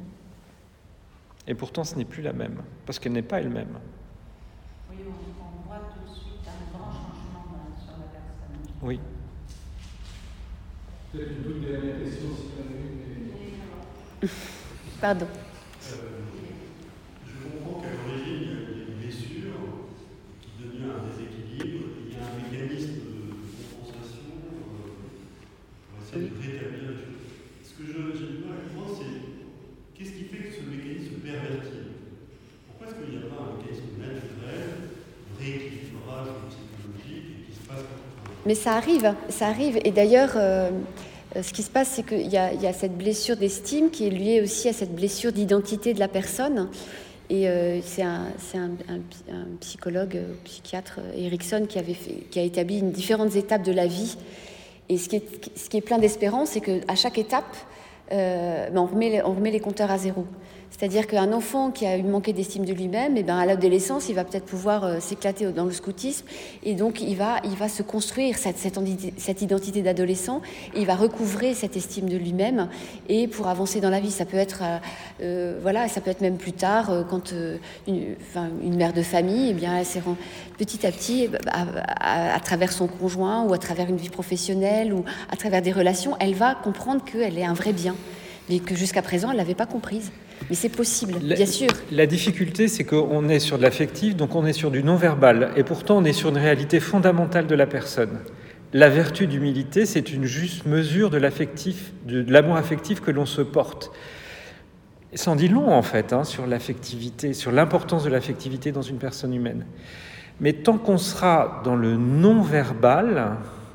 Et pourtant, ce n'est plus la même, parce qu'elle n'est pas elle-même. Oui, on, on voit tout de suite un grand changement sur la personne. Oui. Peut-être une toute dernière question, si tu en as une. Pardon. Euh, je comprends qu'à l'origine, il y a une blessure qui devient un déséquilibre, il y a un mécanisme de compensation euh, pour essayer de rétablir les choses. Ce que je, j'ai du mal à comprendre, c'est qu'est-ce qui fait que ce mécanisme se pervertit? Pourquoi est-ce qu'il n'y a pas un mécanisme naturel de rééquilibrage psychologique qui se passe? Mais ça arrive, ça arrive. Et d'ailleurs, euh, ce qui se passe, c'est qu'il y a, il y a cette blessure d'estime qui est liée aussi à cette blessure d'identité de la personne. Et euh, c'est, un, c'est un, un, un psychologue, un psychiatre, Erickson, qui, avait fait, qui a établi une, différentes étapes de la vie. Et ce qui est, ce qui est plein d'espérance, c'est qu'à chaque étape, euh, ben on, remet les, on remet les compteurs à zéro. C'est-à-dire qu'un enfant qui a eu manqué d'estime de lui-même, eh ben à l'adolescence, il va peut-être pouvoir euh, s'éclater dans le scoutisme, et donc il va, il va se construire cette, cette, cette identité d'adolescent, et il va recouvrer cette estime de lui-même, et pour avancer dans la vie, ça peut être, euh, euh, voilà, ça peut être même plus tard, euh, quand euh, une, enfin, une mère de famille, eh bien, elle s'est rend, petit à petit, à, à, à travers son conjoint, ou à travers une vie professionnelle, ou à travers des relations, elle va comprendre qu'elle est un vrai bien, mais que jusqu'à présent, elle l'avait pas comprise. Mais c'est possible, la, bien sûr. La difficulté, c'est qu'on est sur de l'affectif, donc on est sur du non-verbal, et pourtant on est sur une réalité fondamentale de la personne. La vertu d'humilité, c'est une juste mesure de l'affectif, de, de l'amour affectif que l'on se porte. Ça en dit long, en fait, hein, sur l'affectivité, sur l'importance de l'affectivité dans une personne humaine. Mais tant qu'on sera dans le non-verbal,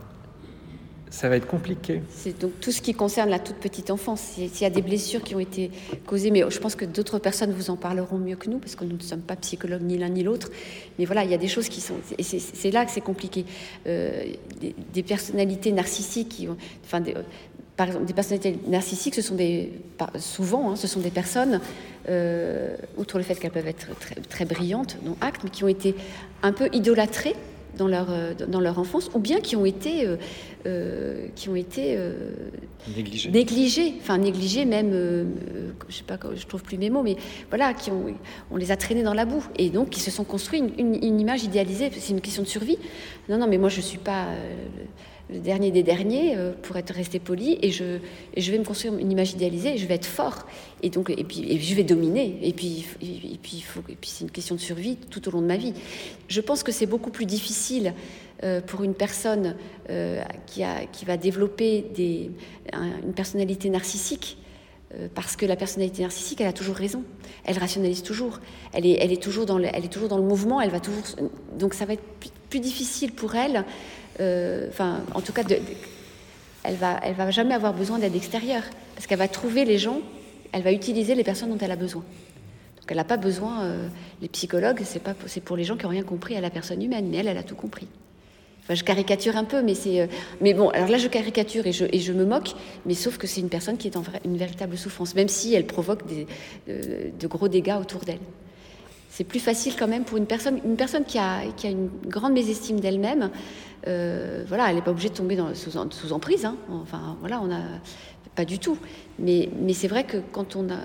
ça va être compliqué. C'est donc tout ce qui concerne la toute petite enfance. S'il y a des blessures qui ont été causées, mais je pense que d'autres personnes vous en parleront mieux que nous, parce que nous ne sommes pas psychologues ni l'un ni l'autre. Mais voilà, il y a des choses qui sont... Et c'est, c'est là que c'est compliqué. Euh, des, des personnalités narcissiques, qui ont, enfin, des, par exemple, des personnalités narcissiques, ce sont des, souvent, hein, ce sont des personnes, euh, outre le fait qu'elles peuvent être très, très brillantes, non actes, mais qui ont été un peu idolâtrées dans leur, dans leur enfance, ou bien qui ont été, euh, euh, qui ont été euh, négligés. négligés, enfin négligés même, euh, je sais pas, je trouve plus mes mots, mais voilà, qui ont, on les a traînés dans la boue, et donc qui se sont construits une, une, une image idéalisée. C'est une question de survie. Non, non, mais moi je suis pas euh, le dernier des derniers, euh, pour être resté poli, et je, et je vais me construire une image idéalisée, et je vais être fort, et donc, et puis, et je vais dominer, et puis, et puis, il faut, et puis c'est une question de survie tout au long de ma vie. Je pense que c'est beaucoup plus difficile euh, pour une personne euh, qui, a, qui va développer des, un, une personnalité narcissique, euh, parce que la personnalité narcissique, elle a toujours raison, elle rationalise toujours, elle est, elle est toujours dans le, elle est toujours dans le mouvement, elle va toujours, donc ça va être plus, plus difficile pour elle. Euh, enfin, en tout cas, de, de, elle va, elle va jamais avoir besoin d'aide extérieure, parce qu'elle va trouver les gens, elle va utiliser les personnes dont elle a besoin. Donc, elle n'a pas besoin. Euh, les psychologues, c'est pas, c'est pour les gens qui n'ont rien compris à la personne humaine, mais elle, elle a tout compris. Enfin, je caricature un peu, mais c'est, euh, mais bon, alors là, je caricature et je, et je me moque, mais sauf que c'est une personne qui est en vrai, une véritable souffrance, même si elle provoque des, de, de gros dégâts autour d'elle. C'est plus facile quand même pour une personne, une personne qui a, qui a une grande mésestime d'elle-même. Euh, voilà, elle n'est pas obligée de tomber dans, sous, sous emprise. Hein. Enfin, voilà, on a pas du tout. Mais, mais c'est vrai que quand on a,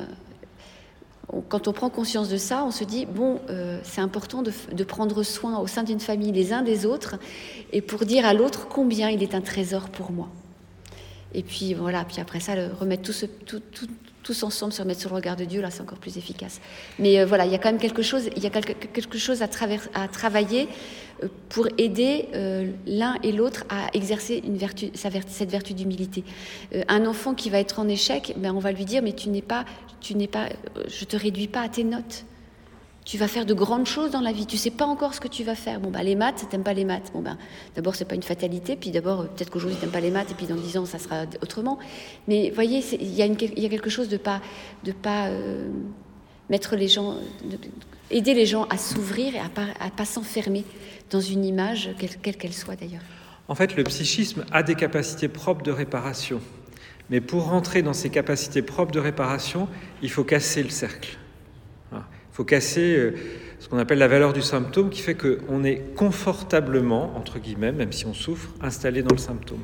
on, quand on prend conscience de ça, on se dit bon, euh, c'est important de, de prendre soin au sein d'une famille les uns des autres, et pour dire à l'autre combien il est un trésor pour moi. Et puis voilà, puis après ça, le, remettre tout ce, tout, tout, tous ensemble se remettre sur le regard de Dieu, là c'est encore plus efficace. Mais euh, voilà, il y a quand même quelque chose, il y a quelque, quelque chose à, travers, à travailler euh, pour aider euh, l'un et l'autre à exercer une vertu, sa vertu, cette vertu d'humilité. Euh, un enfant qui va être en échec, ben on va lui dire mais tu n'es pas, tu n'es pas, euh, je te réduis pas à tes notes. Tu vas faire de grandes choses dans la vie. Tu sais pas encore ce que tu vas faire. Bon, bah, les maths, t'aimes pas les maths. Bon, ben, d'abord, c'est pas une fatalité. Puis d'abord, peut-être qu'aujourd'hui, t'aimes pas les maths. Et puis dans dix ans, ça sera autrement. Mais, voyez, il y a une, il y a quelque chose de pas, de pas, euh, mettre les gens, de, aider les gens à s'ouvrir et à pas, à pas s'enfermer dans une image, quelle, quelle qu'elle soit d'ailleurs. En fait, le psychisme a des capacités propres de réparation. Mais pour rentrer dans ces capacités propres de réparation, il faut casser le cercle. Il faut casser ce qu'on appelle la valeur du symptôme, qui fait qu'on est confortablement, entre guillemets, même si on souffre, installé dans le symptôme.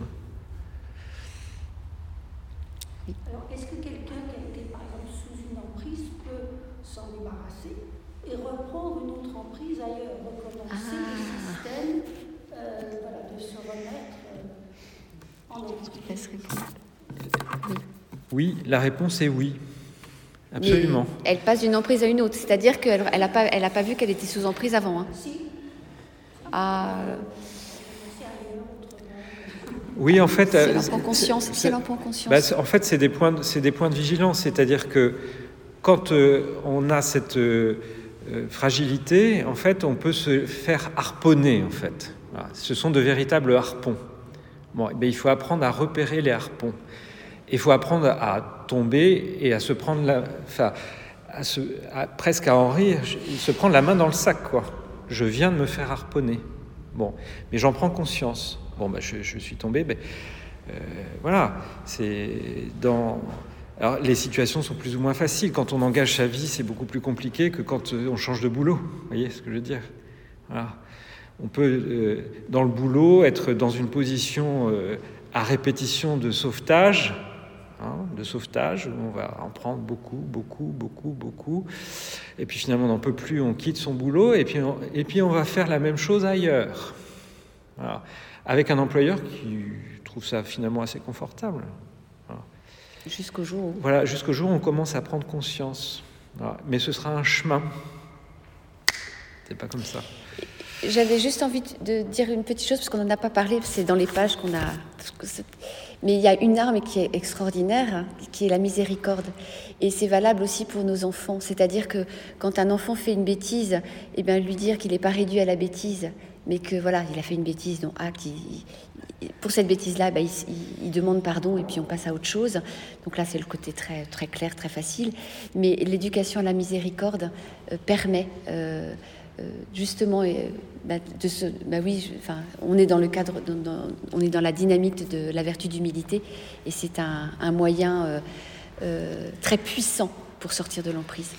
Alors, est-ce que quelqu'un qui a été, par exemple, sous une emprise peut s'en débarrasser et reprendre une autre emprise ailleurs, recommencer ah. le système, euh, voilà, de se remettre euh, en emprise? Oui. Oui, la réponse est oui. Absolument. Mais elle passe d'une emprise à une autre, c'est-à-dire qu'elle n'a elle pas, elle a pas vu qu'elle était sous emprise avant. Hein. Si. Ah. Oui, en fait. Si elle en prend conscience. Si elle en prend conscience. Bah, en fait, c'est des points, de, c'est des points de vigilance, c'est-à-dire que quand euh, on a cette euh, fragilité, en fait, on peut se faire harponner, en fait. Voilà. Ce sont de véritables harpons. Bon, eh bien, il faut apprendre à repérer les harpons. Il faut apprendre à tomber et à se prendre la, enfin, à se, à, presque à en rire, se prendre la main dans le sac, quoi. Je viens de me faire harponner. Bon, mais j'en prends conscience. Bon, ben, je, je suis tombé. Ben, euh, voilà, c'est dans... Alors, les situations sont plus ou moins faciles. Quand on engage sa vie, c'est beaucoup plus compliqué que quand on change de boulot. Vous voyez ce que je veux dire? Voilà. On peut, euh, dans le boulot, être dans une position euh, à répétition de sauvetage, hein, de sauvetage, où on va en prendre beaucoup, beaucoup, beaucoup, beaucoup. Et puis finalement, on n'en peut plus, on quitte son boulot, et puis on, et puis on va faire la même chose ailleurs. Voilà. Avec un employeur qui trouve ça finalement assez confortable. Voilà. Jusqu'au jour où... Voilà, jusqu'au jour où on commence à prendre conscience. Voilà. Mais ce sera un chemin. C'est pas comme ça. J'avais juste envie de dire une petite chose, parce qu'on n'en a pas parlé, c'est dans les pages qu'on a... Mais il y a une arme qui est extraordinaire, qui est la miséricorde. Et c'est valable aussi pour nos enfants. C'est-à-dire que quand un enfant fait une bêtise, eh bien, lui dire qu'il n'est pas réduit à la bêtise, mais que voilà, il a fait une bêtise, donc acte, il, pour cette bêtise-là, ben, il, il demande pardon et puis on passe à autre chose. Donc là, c'est le côté très, très clair, très facile. Mais l'éducation à la miséricorde euh, permet... Euh, Euh, justement, euh, bah, de ce, bah oui, je, enfin, on est dans le cadre, dans, dans, on est dans la dynamique de la vertu d'humilité, et c'est un, un moyen euh, euh, très puissant pour sortir de l'emprise.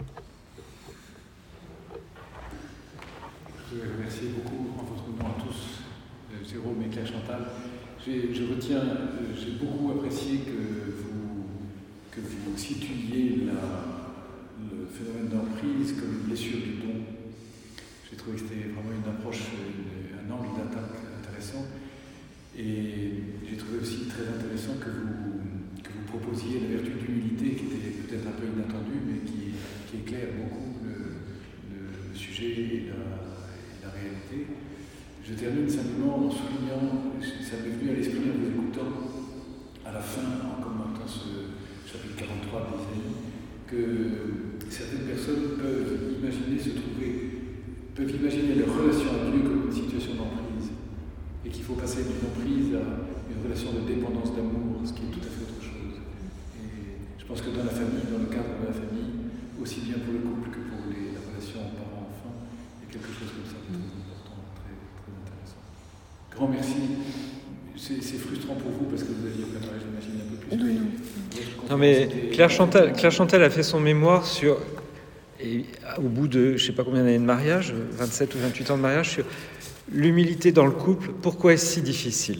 Je vous remercie beaucoup en votre nom à tous, Jérôme et Claire Chantal. J'ai, je retiens, euh, j'ai beaucoup apprécié que vous, que vous situiez la, le phénomène d'emprise comme une blessure du don. J'ai trouvé que c'était vraiment une approche, une, un angle d'attaque intéressant. Et j'ai trouvé aussi très intéressant que vous, que vous proposiez la vertu d'humilité, qui était peut-être un peu inattendue, mais qui, qui éclaire beaucoup le, le, le sujet et la, et la réalité. Je termine simplement en soulignant, ça m'est venu à l'esprit en vous écoutant, à la fin, en commentant ce chapitre quarante-trois d'Isaïe, que certaines personnes peuvent imaginer se trouver peuvent imaginer leur relation à Dieu comme une situation d'emprise, et qu'il faut passer d'une emprise à une relation de dépendance d'amour, ce qui est tout à fait autre chose. Et je pense que dans la famille, dans le cadre de la famille, aussi bien pour le couple que pour les, la relation parent-enfant, il y a quelque chose comme ça qui est très important, très, très intéressant. Grand merci. C'est, c'est frustrant pour vous parce que vous aviez préparé, j'imagine, un peu plus. Non, non. Non mais Claire Chantal, Claire Chantal a fait son mémoire sur... Et au bout de, je ne sais pas combien d'années de mariage, vingt-sept ou vingt-huit ans de mariage, sur l'humilité dans le couple, pourquoi est-ce si difficile?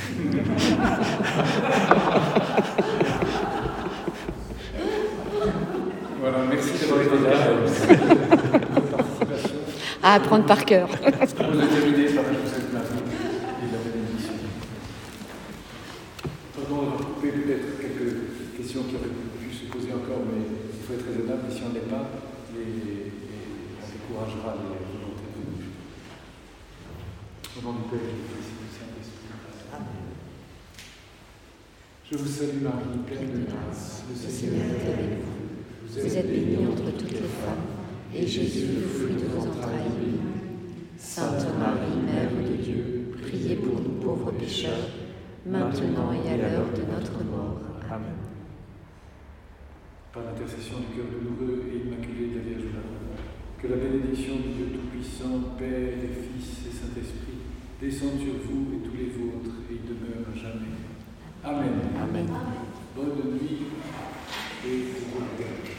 Voilà, merci d'avoir été là. À apprendre par cœur. On a terminé par Joseph Marie et la bénédiction. Pardon d'avoir coupé peut-être quelques questions qui auraient pu se poser encore, mais il faut être raisonnable, et si on n'est pas, et, et on découragera les volontés de nous. Au nom du Père et du Fils et du Saint-Esprit. Amen. Je vous salue Marie, pleine de grâce, le Seigneur est avec vous. Vous êtes bénie entre toutes les femmes, et Jésus, le fruit de vos entrailles, est béni. Sainte Marie, Mère de Dieu, priez pour nous pauvres pécheurs, maintenant et à l'heure de notre mort. Amen. Par l'intercession du cœur douloureux et immaculé de la Vierge Marie, que la bénédiction du Dieu Tout-Puissant, Père et Fils et Saint-Esprit, descende sur vous et tous les vôtres et demeure à jamais. Amen. Amen. Bonne nuit et bonne